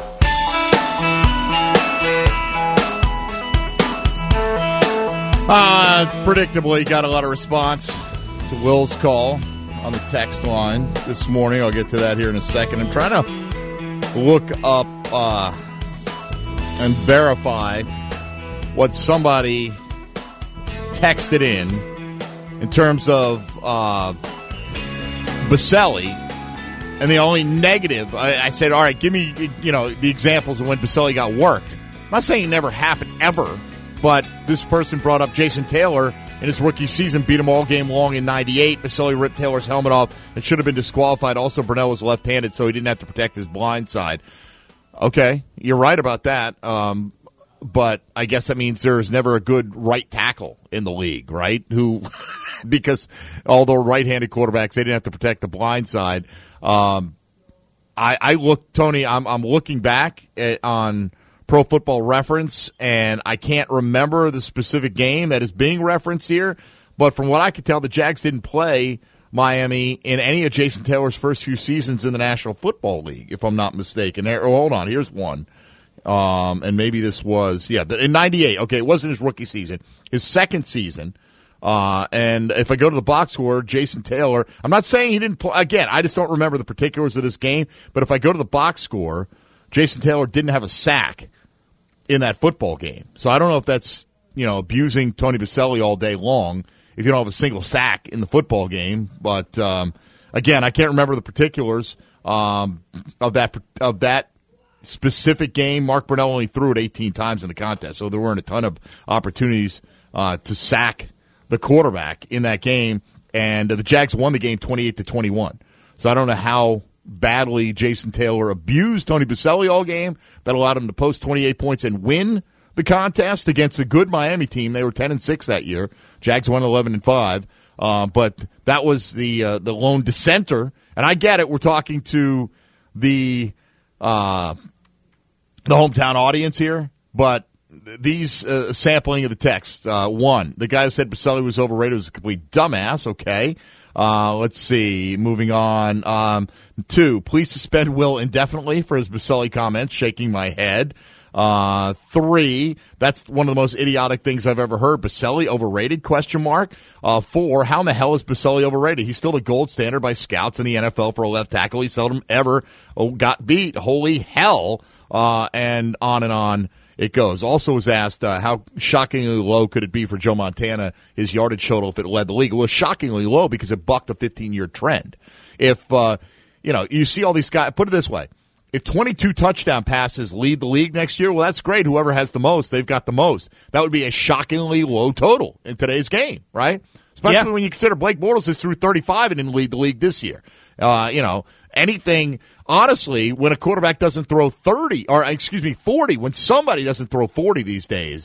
Predictably, got a lot of response to Will's call on the text line this morning. I'll get to that here in a second. I'm trying to look up and verify what somebody texted in terms of Boselli. And the only negative, I said, all right, give me, the examples of when Boselli got worked. I'm not saying it never happened ever, but this person brought up Jason Taylor in his rookie season, beat him all game long in 98. Boselli ripped Taylor's helmet off and should have been disqualified. Also, Burnell was left-handed, so he didn't have to protect his blind side. Okay, you're right about that. But I guess that means there's never a good right tackle in the league, right? Because although right-handed quarterbacks, they didn't have to protect the blind side. I look, Tony, I'm looking back on Pro Football Reference, and I can't remember the specific game that is being referenced here. But from what I could tell, the Jags didn't play Miami in any of Jason Taylor's first few seasons in the National Football League, if I'm not mistaken. Hold on, here's one. And maybe this was, in 98. Okay, it wasn't his rookie season. His second season. And if I go to the box score, Jason Taylor, I'm not saying he didn't play. Again, I just don't remember the particulars of this game. But if I go to the box score, Jason Taylor didn't have a sack in that football game. So I don't know if that's, abusing Tony Boselli all day long if you don't have a single sack in the football game. But, again, I can't remember the particulars of that specific game. Mark Burnell only threw it 18 times in the contest, so there weren't a ton of opportunities to sack the quarterback in that game, and the Jags won the game 28-21. So I don't know how badly Jason Taylor abused Tony Boselli all game that allowed him to post 28 points and win the contest against a good Miami team. They were 10-6 that year. Jags won 11-5, but that was the lone dissenter. And I get it. We're talking to the hometown audience here, but these sampling of the text. One, the guy who said Boselli was overrated was a complete dumbass. Okay. Let's see. Moving on. 2, please suspend Will indefinitely for his Boselli comments. Shaking my head. 3, that's one of the most idiotic things I've ever heard. Boselli overrated? 4, how in the hell is Boselli overrated? He's still the gold standard by scouts in the NFL for a left tackle. He seldom ever got beat. Holy hell. And on it goes. Also was asked, how shockingly low could it be for Joe Montana, his yardage total, if it led the league? It was shockingly low because it bucked a 15-year trend. If, you see all these guys, put it this way, if 22 touchdown passes lead the league next year, well, that's great. Whoever has the most, they've got the most. That would be a shockingly low total in today's game, right? Especially when you consider Blake Bortles is through 35 and didn't lead the league this year. Anything, honestly, when a quarterback doesn't throw 40, when somebody doesn't throw 40 these days,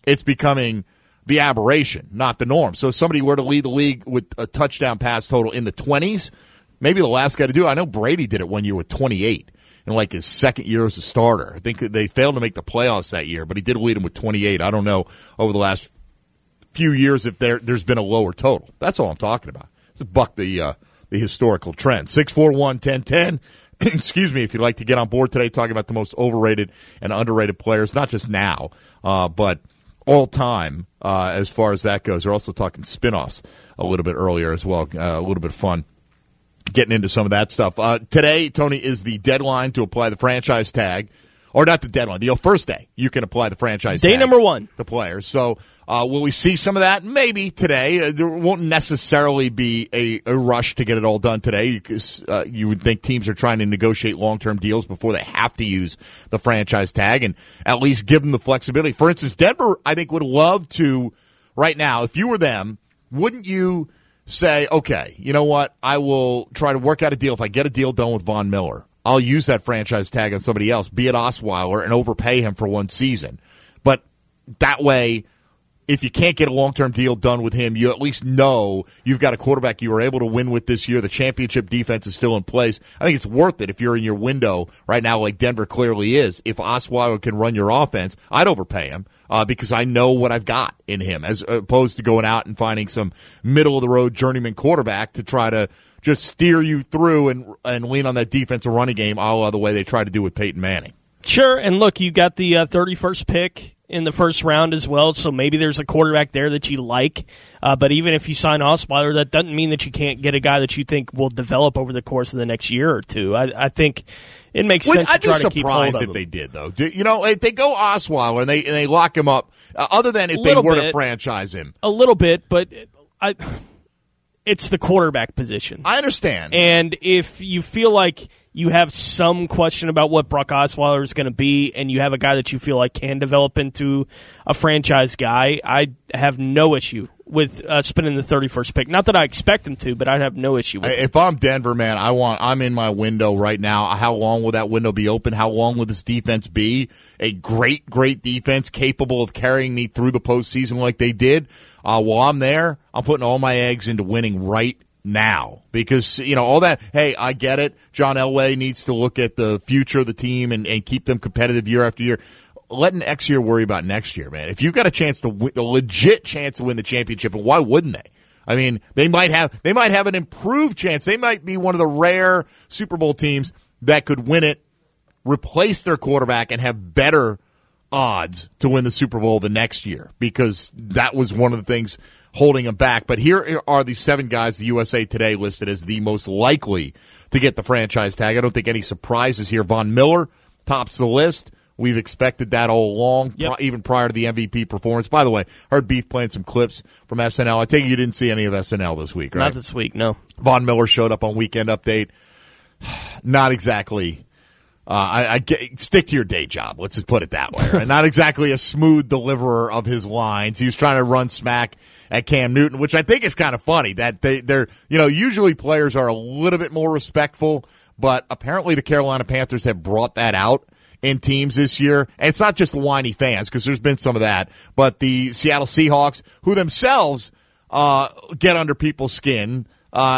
It's becoming the aberration, not the norm. So if somebody were to lead the league with a touchdown pass total in the 20s, maybe the last guy to do it. I know Brady did it one year with 28 in like his second year as a starter. I think they failed to make the playoffs that year, but he did lead him with 28. I don't know over the last few years if there's been a lower total. That's all I'm talking about. Just buck the historical trend. 641-1010. Excuse me, if you'd like to get on board today talking about the most overrated and underrated players, not just now, but all time as far as that goes. We're also talking spinoffs a little bit earlier as well. A little bit of fun getting into some of that stuff. Today, Tony, is the deadline to apply the franchise tag. Or not the deadline, the first day you can apply the franchise tag. Day number 1. The players. So will we see some of that? Maybe today. There won't necessarily be a rush to get it all done today because you would think teams are trying to negotiate long-term deals before they have to use the franchise tag and at least give them the flexibility. For instance, Denver, I think, would love to, right now, if you were them, wouldn't you say, okay, you know what, I will try to work out a deal. If I get a deal done with Von Miller, I'll use that franchise tag on somebody else, be it Osweiler, and overpay him for one season. But that way, if you can't get a long-term deal done with him, you at least know you've got a quarterback you were able to win with this year. The championship defense is still in place. I think it's worth it if you're in your window right now like Denver clearly is. If Osweiler can run your offense, I'd overpay him because I know what I've got in him as opposed to going out and finding some middle-of-the-road journeyman quarterback to try to just steer you through and lean on that defensive running game a la the way they tried to do with Peyton Manning. Sure, and look, you got the 31st pick in the first round as well, so maybe there's a quarterback there that you like. But even if you sign Osweiler, that doesn't mean that you can't get a guy that you think will develop over the course of the next year or two. I think it makes sense to try to keep hold of him. I'd be surprised if they did, though. You know, if they go Osweiler and they lock him up, other than if they were to franchise him. A little bit, but it's the quarterback position. I understand. And if you feel like you have some question about what Brock Osweiler is going to be, and you have a guy that you feel like can develop into a franchise guy, I have no issue with spending the 31st pick. Not that I expect him to, but I'd have no issue with it. If I'm Denver, man, I'm in my window right now. How long will that window be open? How long will this defense be? A great defense capable of carrying me through the postseason like they did. While I'm there, I'm putting all my eggs into winning right now because, you know, all that, hey, I get it. John Elway needs to look at the future of the team and keep them competitive year after year. Let next year worry about next year, man. If you've got a chance to win, a legit chance to win the championship, and why wouldn't they? I mean, they might have an improved chance. They might be one of the rare Super Bowl teams that could win it, replace their quarterback, and have better odds to win the Super Bowl the next year because that was one of the things holding them back. But here are the 7 guys the USA Today listed as the most likely to get the franchise tag. I don't think any surprises here. Von Miller tops the list. We've expected that all along, even prior to the MVP performance. By the way, I heard Beef playing some clips from SNL. I take it you didn't see any of SNL this week, right? Not this week, no. Von Miller showed up on Weekend Update. Not exactly. Stick to your day job. Let's just put it that way. Right? Not exactly a smooth deliverer of his lines. He was trying to run smack at Cam Newton, which I think is kind of funny. That they're usually players are a little bit more respectful, but apparently the Carolina Panthers have brought that out in teams this year. And it's not just the whiny fans because there's been some of that, but the Seattle Seahawks, who themselves get under people's skin,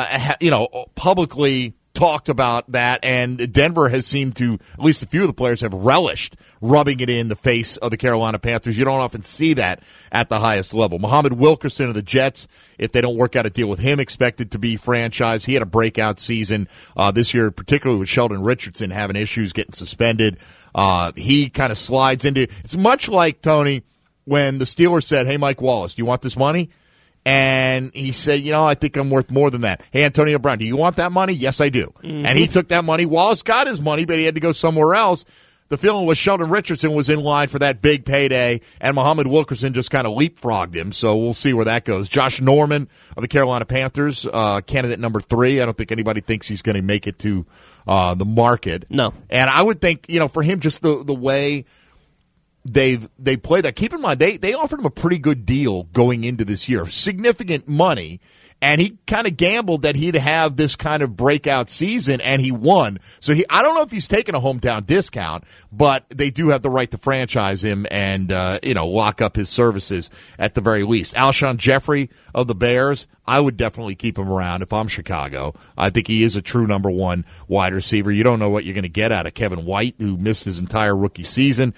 publicly talked about that, and Denver has seemed to, at least a few of the players have relished rubbing it in the face of the Carolina Panthers. You don't often see that at the highest level. Muhammad Wilkerson of the Jets, if they don't work out a deal with him, expected to be franchised. He had a breakout season this year, particularly with Sheldon Richardson having issues getting suspended. He kind of slides into, it's much like, Tony, when the Steelers said, hey, Mike Wallace, do you want this money? And he said, I think I'm worth more than that. Hey, Antonio Brown, do you want that money? Yes, I do. Mm-hmm. And he took that money. Wallace got his money, but he had to go somewhere else. The feeling was Sheldon Richardson was in line for that big payday, and Muhammad Wilkerson just kind of leapfrogged him. So we'll see where that goes. Josh Norman of the Carolina Panthers, candidate number 3. I don't think anybody thinks he's going to make it to the market. No. And I would think, for him, just the way they play that. Keep in mind, they offered him a pretty good deal going into this year, significant money, And he kind of gambled that he'd have this kind of breakout season, and he won. So I don't know if he's taking a hometown discount, but they do have the right to franchise him and lock up his services at the very least. Alshon Jeffrey of the Bears, I would definitely keep him around if I'm Chicago. I think he is a true number one wide receiver. You don't know what you're going to get out of Kevin White, who missed his entire rookie season.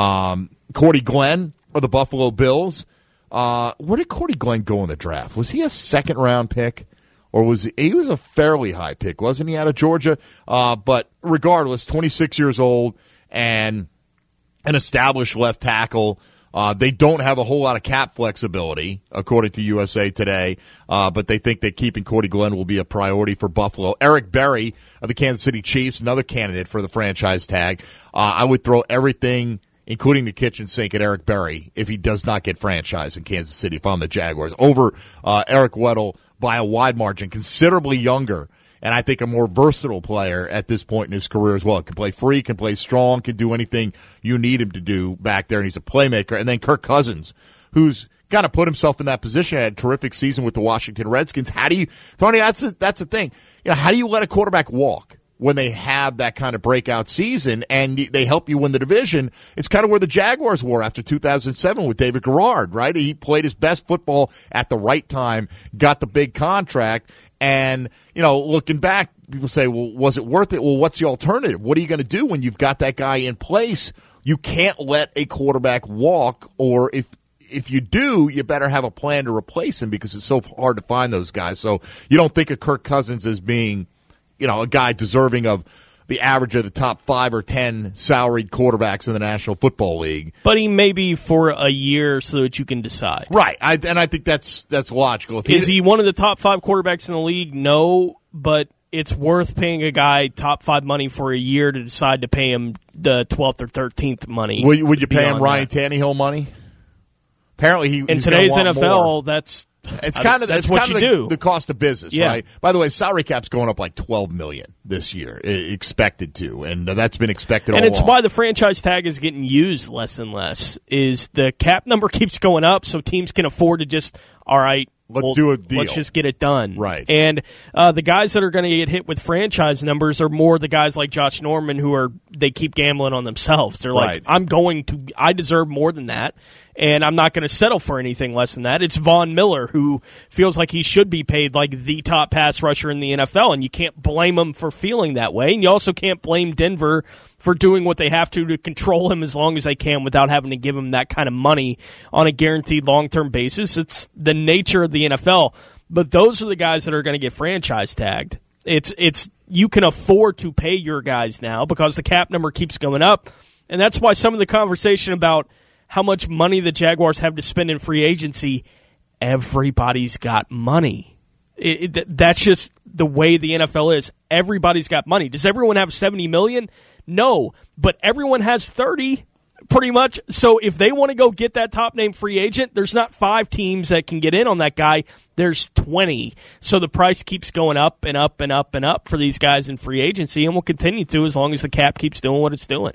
Cordy Glenn of the Buffalo Bills. Where did Cordy Glenn go in the draft? Was he a second-round pick? Or was he was a fairly high pick, wasn't he, out of Georgia? But regardless, 26 years old and an established left tackle. They don't have a whole lot of cap flexibility, according to USA Today, but they think that keeping Cordy Glenn will be a priority for Buffalo. Eric Berry of the Kansas City Chiefs, another candidate for the franchise tag. I would throw everything, including the kitchen sink, at Eric Berry if he does not get franchised in Kansas City if I'm the Jaguars, over Eric Weddle by a wide margin, considerably younger, and I think a more versatile player at this point in his career as well. Can play free, can play strong, can do anything you need him to do back there, and he's a playmaker. And then Kirk Cousins, who's kind of put himself in that position, had a terrific season with the Washington Redskins. How do you, Tony, that's the thing. How do you let a quarterback walk when they have that kind of breakout season and they help you win the division? It's kind of where the Jaguars were after 2007 with David Garrard, right? He played his best football at the right time, got the big contract, and, looking back, people say, well, was it worth it? Well, what's the alternative? What are you going to do when you've got that guy in place? You can't let a quarterback walk, or if you do, you better have a plan to replace him because it's so hard to find those guys. So you don't think of Kirk Cousins as being a guy deserving of the average of the top 5 or 10 salaried quarterbacks in the National Football League. But he may be for a year so that you can decide. Right, I think that's logical. Is he one of the top 5 quarterbacks in the league? No, but it's worth paying a guy top 5 money for a year to decide to pay him the 12th or 13th money. Would you pay him Ryan Tannehill money? Apparently, in today's NFL, that's what you do. The cost of business, right? By the way, salary cap's going up like $12 million this year, expected to, and that's been expected all along. And it's why the franchise tag is getting used less and less. Is the cap number keeps going up, so teams can afford to just, all right, let's do a deal. Let's just get it done. Right. And the guys that are going to get hit with franchise numbers are more the guys like Josh Norman they keep gambling on themselves. They're like, I deserve more than that, and I'm not going to settle for anything less than that. It's Von Miller, who feels like he should be paid like the top pass rusher in the NFL, and you can't blame him for feeling that way. And you also can't blame Denver for doing what they have to control him as long as they can without having to give him that kind of money on a guaranteed long-term basis. It's the nature of the NFL. But those are the guys that are going to get franchise tagged. It's you can afford to pay your guys now because the cap number keeps going up. And that's why some of the conversation about how much money the Jaguars have to spend in free agency, everybody's got money. That's just the way the NFL is. Everybody's got money. Does everyone have $70 million? No, but everyone has 30 pretty much. So if they want to go get that top-name free agent, there's not 5 teams that can get in on that guy. There's 20. So the price keeps going up and up and up and up for these guys in free agency, and will continue to as long as the cap keeps doing what it's doing.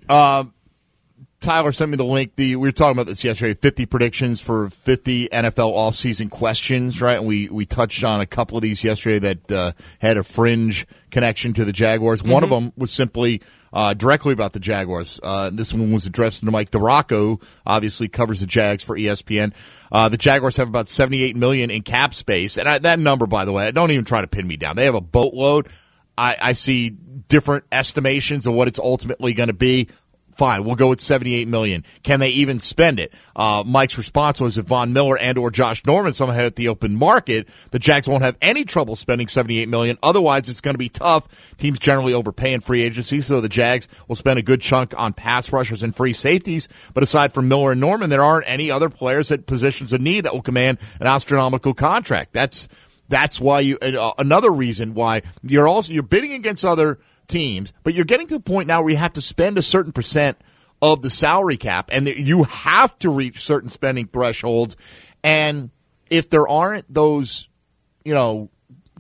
Tyler sent me the link. We were talking about this yesterday, 50 predictions for 50 NFL offseason questions, right? And we touched on a couple of these yesterday that had a fringe connection to the Jaguars. Mm-hmm. One of them was simply directly about the Jaguars. This one was addressed to Mike DeRocco, obviously covers the Jags for ESPN. The Jaguars have about $78 million in cap space. And that number, by the way, don't even try to pin me down. They have a boatload. I see different estimations of what it's ultimately going to be. Fine, we'll go with $78 million. Can they even spend it? Mike's response was if Von Miller and or Josh Norman somehow hit the open market, the Jags won't have any trouble spending $78 million. Otherwise, it's going to be tough. Teams generally overpay in free agency, so the Jags will spend a good chunk on pass rushers and free safeties. But aside from Miller and Norman, there aren't any other players at positions of need that will command an astronomical contract. That's why another reason why you're bidding against other teams, but you're getting to the point now where you have to spend a certain percent of the salary cap, and you have to reach certain spending thresholds. And if there aren't those,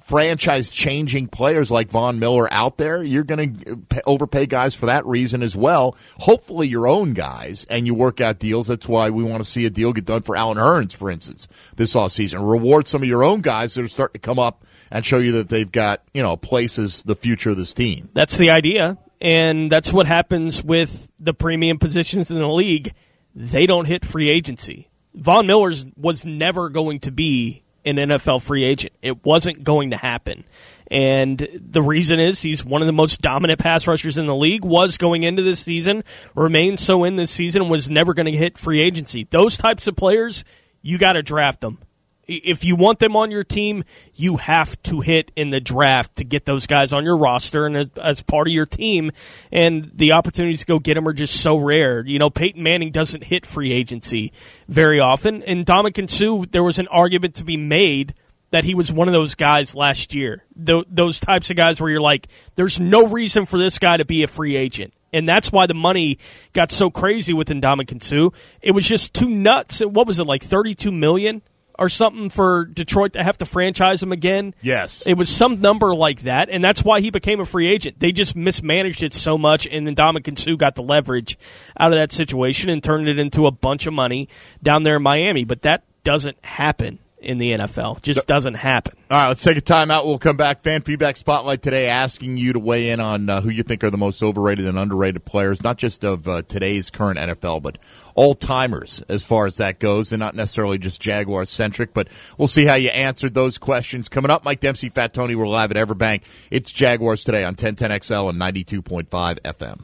franchise-changing players like Von Miller out there, you're going to overpay guys for that reason as well. Hopefully your own guys, and you work out deals. That's why we want to see a deal get done for Allen Hurns, for instance, this offseason. Reward some of your own guys that are starting to come up and show you that they've got, places the future of this team. That's the idea, and that's what happens with the premium positions in the league. They don't hit free agency. Von Miller was never going to be an NFL free agent. It wasn't going to happen. And the reason is he's one of the most dominant pass rushers in the league, was going into this season, remains so in this season, was never going to hit free agency. Those types of players, you got to draft them. If you want them on your team, you have to hit in the draft to get those guys on your roster and as part of your team. And the opportunities to go get them are just so rare. Peyton Manning doesn't hit free agency very often. And Ndamukong Suh, there was an argument to be made that he was one of those guys last year. Those types of guys where you're like, there's no reason for this guy to be a free agent. And that's why the money got so crazy with Ndamukong Suh. It was just too nuts. What was it, like $32 million? Or something for Detroit to have to franchise him again. Yes. It was some number like that, and that's why he became a free agent. They just mismanaged it so much, and then Ndamukong Suh got the leverage out of that situation and turned it into a bunch of money down there in Miami. But that doesn't happen in the NFL. Just doesn't happen. All right, let's take a timeout. We'll come back. Fan Feedback Spotlight today, asking you to weigh in on who you think are the most overrated and underrated players, not just of today's current NFL, but all-timers as far as that goes, and not necessarily just Jaguars-centric, but we'll see how you answered those questions. Coming up, Mike Dempsey, Fat Tony, we're live at Everbank. It's Jaguars Today on 1010XL and 92.5 FM.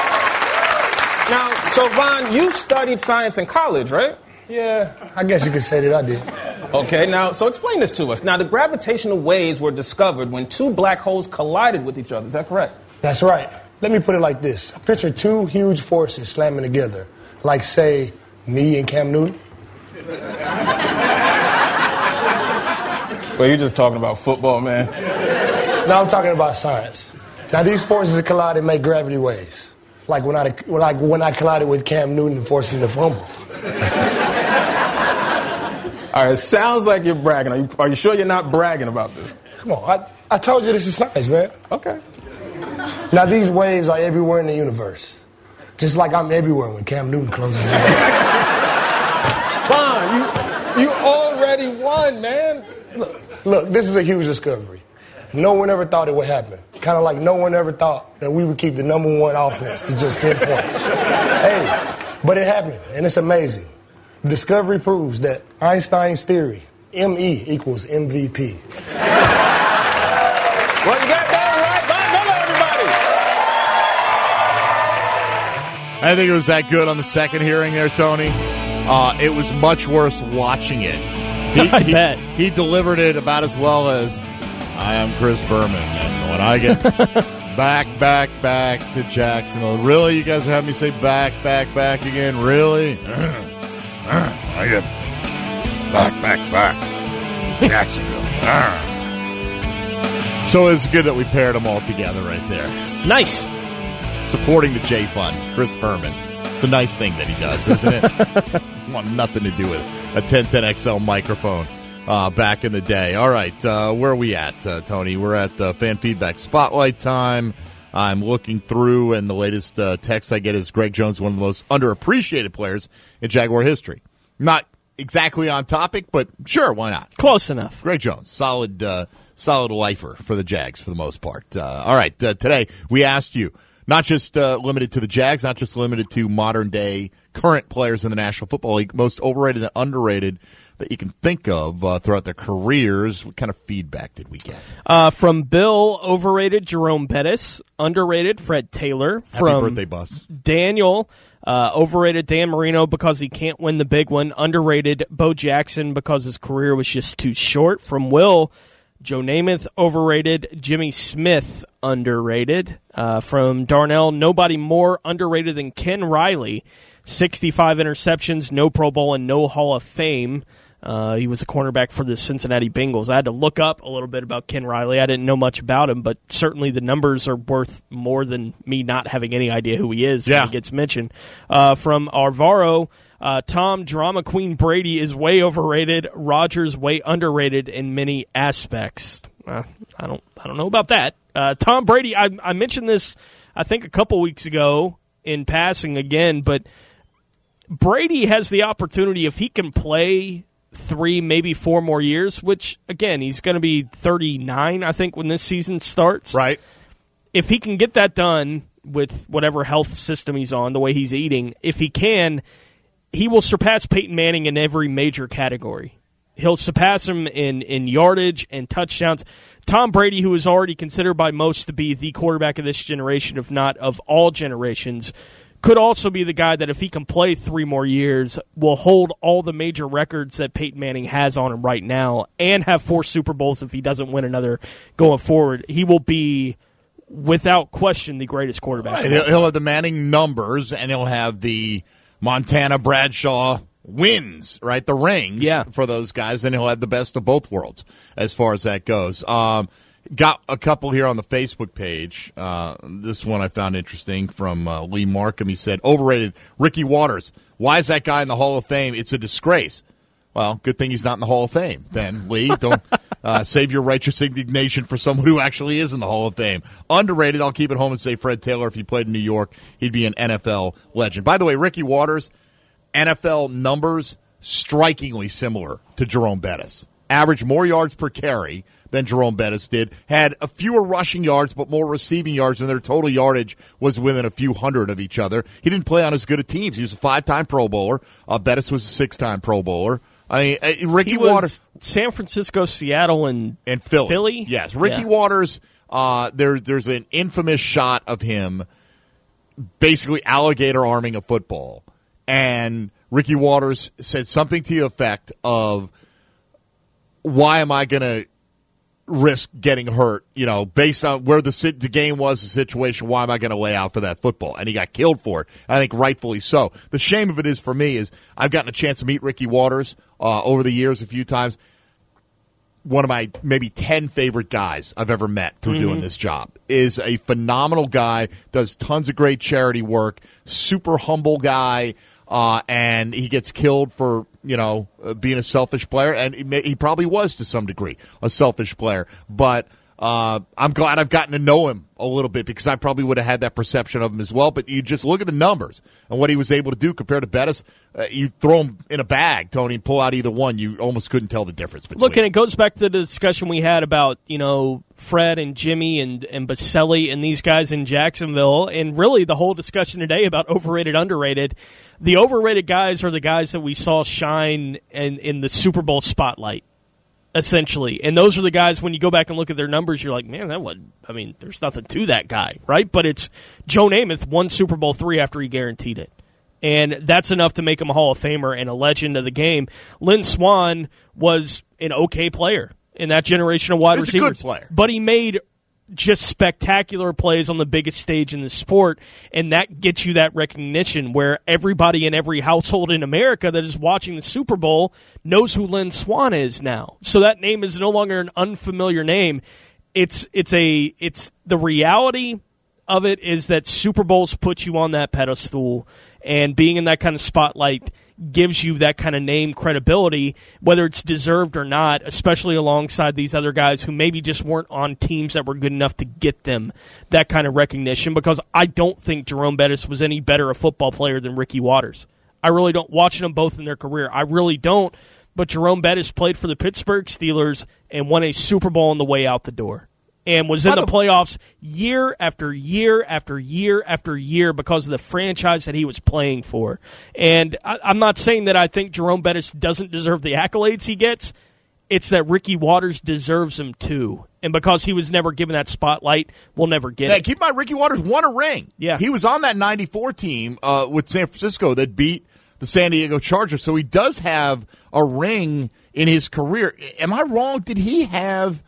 Now, so Von, you studied science in college, right? Yeah, I guess you could say that I did. Okay, now, so explain this to us. Now, the gravitational waves were discovered when two black holes collided with each other. Is that correct? That's right. Let me put it like this. Picture two huge forces slamming together, like, say, me and Cam Newton. Well, you're just talking about football, man. No, I'm talking about science. Now, these forces collide and make gravity waves, like when I collided with Cam Newton and forced him to fumble. All right, it sounds like you're bragging. Are you sure you're not bragging about this? Come on, I told you this is science, man. Okay. Now, these waves are everywhere in the universe. Just like I'm everywhere when Cam Newton closes his eyes. Fine, you already won, man. Look, this is a huge discovery. No one ever thought it would happen. Kind of like no one ever thought that we would keep the number one offense to just 10 points. Hey, but it happened, and it's amazing. The discovery proves that Einstein's theory, ME equals MVP. Well, you got that right. I think it was that good on the second hearing there, Tony. It was much worse watching it. I bet. He delivered it about as well as I am Chris Berman. And when I get back to Jacksonville. Really? You guys are having me say back again? Really? I get back. Jacksonville. So it's good that we paired them all together right there. Nice. Supporting the J Fund, Chris Berman. It's a nice thing that he does, isn't it? Want nothing to do with a 1010XL microphone back in the day. All right, where are we at, Tony? We're at Fan Feedback Spotlight time. I'm looking through, and the latest text I get is Greg Jones, one of the most underappreciated players in Jaguar history. Not exactly on topic, but sure, why not? Close enough. Greg Jones, solid lifer for the Jags for the most part. All right, today we asked you, not just limited to the Jags, not just limited to modern-day current players in the National Football League, most overrated and underrated that you can think of throughout their careers. What kind of feedback did we get? From Bill, overrated Jerome Bettis, underrated Fred Taylor. Happy from birthday, Bus. Daniel, overrated Dan Marino because he can't win the big one. Underrated Bo Jackson because his career was just too short. From Will, Joe Namath, overrated. Jimmy Smith, underrated. From Darnell, nobody more underrated than Ken Riley. 65 interceptions, no Pro Bowl, and no Hall of Fame. He was a cornerback for the Cincinnati Bengals. I had to look up a little bit about Ken Riley. I didn't know much about him, but certainly the numbers are worth more than me not having any idea who he is when he gets mentioned. From Arvaro, Tom Drama Queen Brady is way overrated. Rodgers way underrated in many aspects. I don't know about that. Tom Brady, I mentioned this, I think, a couple weeks ago in passing again, but Brady has the opportunity, if he can play 3, maybe 4 more years, which, again, he's going to be 39, I think, when this season starts. Right. If he can get that done with whatever health system he's on, the way he's eating, if he can, he will surpass Peyton Manning in every major category. He'll surpass him in yardage and touchdowns. Tom Brady, who is already considered by most to be the quarterback of this generation, if not of all generations, could also be the guy that, if he can play 3 more years, will hold all the major records that Peyton Manning has on him right now and have 4 Super Bowls if he doesn't win another going forward. He will be, without question, the greatest quarterback. Right. He'll have the Manning numbers, and he'll have the Montana Bradshaw wins, right? The rings for those guys, and he'll have the best of both worlds as far as that goes. Got a couple here on the Facebook page. This one I found interesting from Lee Markham. He said, overrated Ricky Watters. Why is that guy in the Hall of Fame? It's a disgrace. Well, good thing he's not in the Hall of Fame then, Lee. Don't save your righteous indignation for someone who actually is in the Hall of Fame. Underrated, I'll keep it home and say Fred Taylor. If he played in New York, he'd be an NFL legend. By the way, Ricky Watters, NFL numbers strikingly similar to Jerome Bettis. Averaged more yards per carry than Jerome Bettis did. Had a fewer rushing yards, but more receiving yards, and their total yardage was within a few hundred of each other. He didn't play on as good of teams. He was a 5-time Pro Bowler. Bettis was a 6-time Pro Bowler. I mean, Ricky Watters, San Francisco, Seattle, and Philly. Yes, Ricky Watters. There's an infamous shot of him basically alligator arming a football, and Ricky Watters said something to the effect of, "Why am I going to risk getting hurt? You know, based on where the game was, the situation. Why am I going to lay out for that football?" And he got killed for it. I think rightfully so. The shame of it is, for me, is I've gotten a chance to meet Ricky Watters over the years a few times. One of my maybe 10 favorite guys I've ever met through doing this job. Is a phenomenal guy, does tons of great charity work, super humble guy, and he gets killed for, being a selfish player, and he probably was to some degree a selfish player. But I'm glad I've gotten to know him a little bit, because I probably would have had that perception of him as well. But you just look at the numbers and what he was able to do compared to Bettis. You throw him in a bag, Tony, and pull out either one. You almost couldn't tell the difference between. Look, and it goes back to the discussion we had about, Fred and Jimmy and Baselli and these guys in Jacksonville, and really the whole discussion today about overrated, underrated. The overrated guys are the guys that we saw shine in the Super Bowl spotlight, essentially. And those are the guys, when you go back and look at their numbers, you're like, man, there's nothing to that guy, right? But it's Joe Namath won Super Bowl III after he guaranteed it. And that's enough to make him a Hall of Famer and a legend of the game. Lynn Swann was an okay player in that generation of wide receivers. He's a good player. But he made just spectacular plays on the biggest stage in the sport, and that gets you that recognition where everybody in every household in America that is watching the Super Bowl knows who Lynn Swann is now. So that name is no longer an unfamiliar name. It's the reality of it is that Super Bowls put you on that pedestal, and being in that kind of spotlight gives you that kind of name credibility, whether it's deserved or not, especially alongside these other guys who maybe just weren't on teams that were good enough to get them that kind of recognition, because I don't think Jerome Bettis was any better a football player than Ricky Watters. I really don't. Watching them both in their career, I really don't. But Jerome Bettis played for the Pittsburgh Steelers and won a Super Bowl on the way out the door, and was in the playoffs year after year after year after year because of the franchise that he was playing for. And I'm not saying that I think Jerome Bettis doesn't deserve the accolades he gets. It's that Ricky Watters deserves them too. And because he was never given that spotlight, we'll never get it. Keep in mind, Ricky Watters won a ring. Yeah. He was on that 94 team with San Francisco that beat the San Diego Chargers. So he does have a ring in his career. Am I wrong? Did he have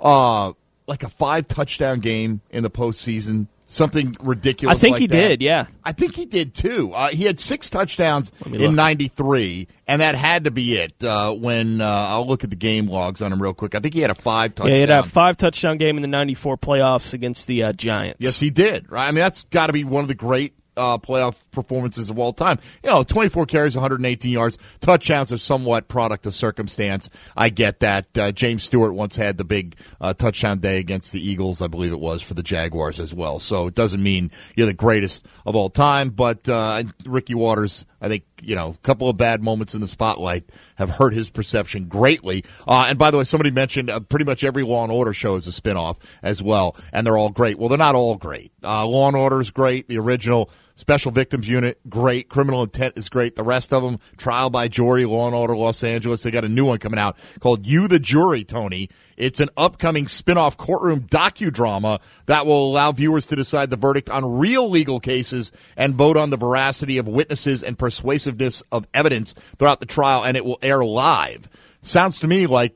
like a 5-touchdown game in the postseason? Something ridiculous. I think like he that. did, yeah. I think he did too. He had 6 touchdowns in 93, and that had to be it. When I'll look at the game logs on him real quick. I think he had a 5-touchdown. Yeah, he had a 5-touchdown game in the 94 playoffs against the Giants. Yes, he did. Right. I mean, that's got to be one of the great playoff performances of all time. 24 carries, 118 yards. Touchdowns are somewhat product of circumstance. I get that. James Stewart once had the big touchdown day against the Eagles, I believe it was, for the Jaguars as well. So it doesn't mean you're the greatest of all time. But Ricky Waters, I think, a couple of bad moments in the spotlight have hurt his perception greatly. And by the way, somebody mentioned pretty much every Law & Order show is a spinoff as well, and they're all great. Well, they're not all great. Law & Order is great. The original Special Victims Unit, great. Criminal Intent is great. The rest of them, Trial by Jury, Law & Order Los Angeles. They got a new one coming out called You the Jury, Tony. It's an upcoming spin-off courtroom docudrama that will allow viewers to decide the verdict on real legal cases and vote on the veracity of witnesses and persuasiveness of evidence throughout the trial, and it will air live. Sounds to me like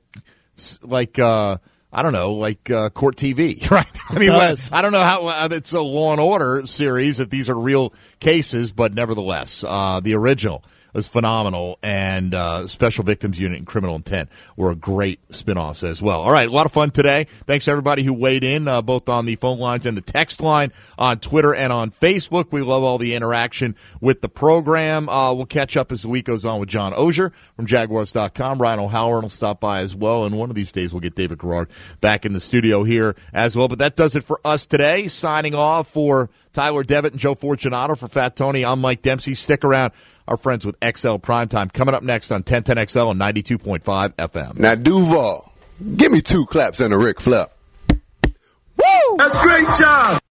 I don't know, court TV, right? I mean, I don't know how it's a Law and Order series if these are real cases, but nevertheless, the original was phenomenal, and Special Victims Unit and Criminal Intent were great spinoffs as well. All right, a lot of fun today. Thanks to everybody who weighed in, both on the phone lines and the text line, on Twitter and on Facebook. We love all the interaction with the program. We'll catch up as the week goes on with John Ogier from Jaguars.com. Ryan O'Halloran will stop by as well, and one of these days we'll get David Garrard back in the studio here as well. But that does it for us today. Signing off for Tyler Devitt and Joe Fortunato, for Fat Tony, I'm Mike Dempsey. Stick around. Our friends with XL Primetime coming up next on 1010XL and 92.5 FM. Now, Duval, give me 2 claps and a Ric Flair. Woo! That's a great job.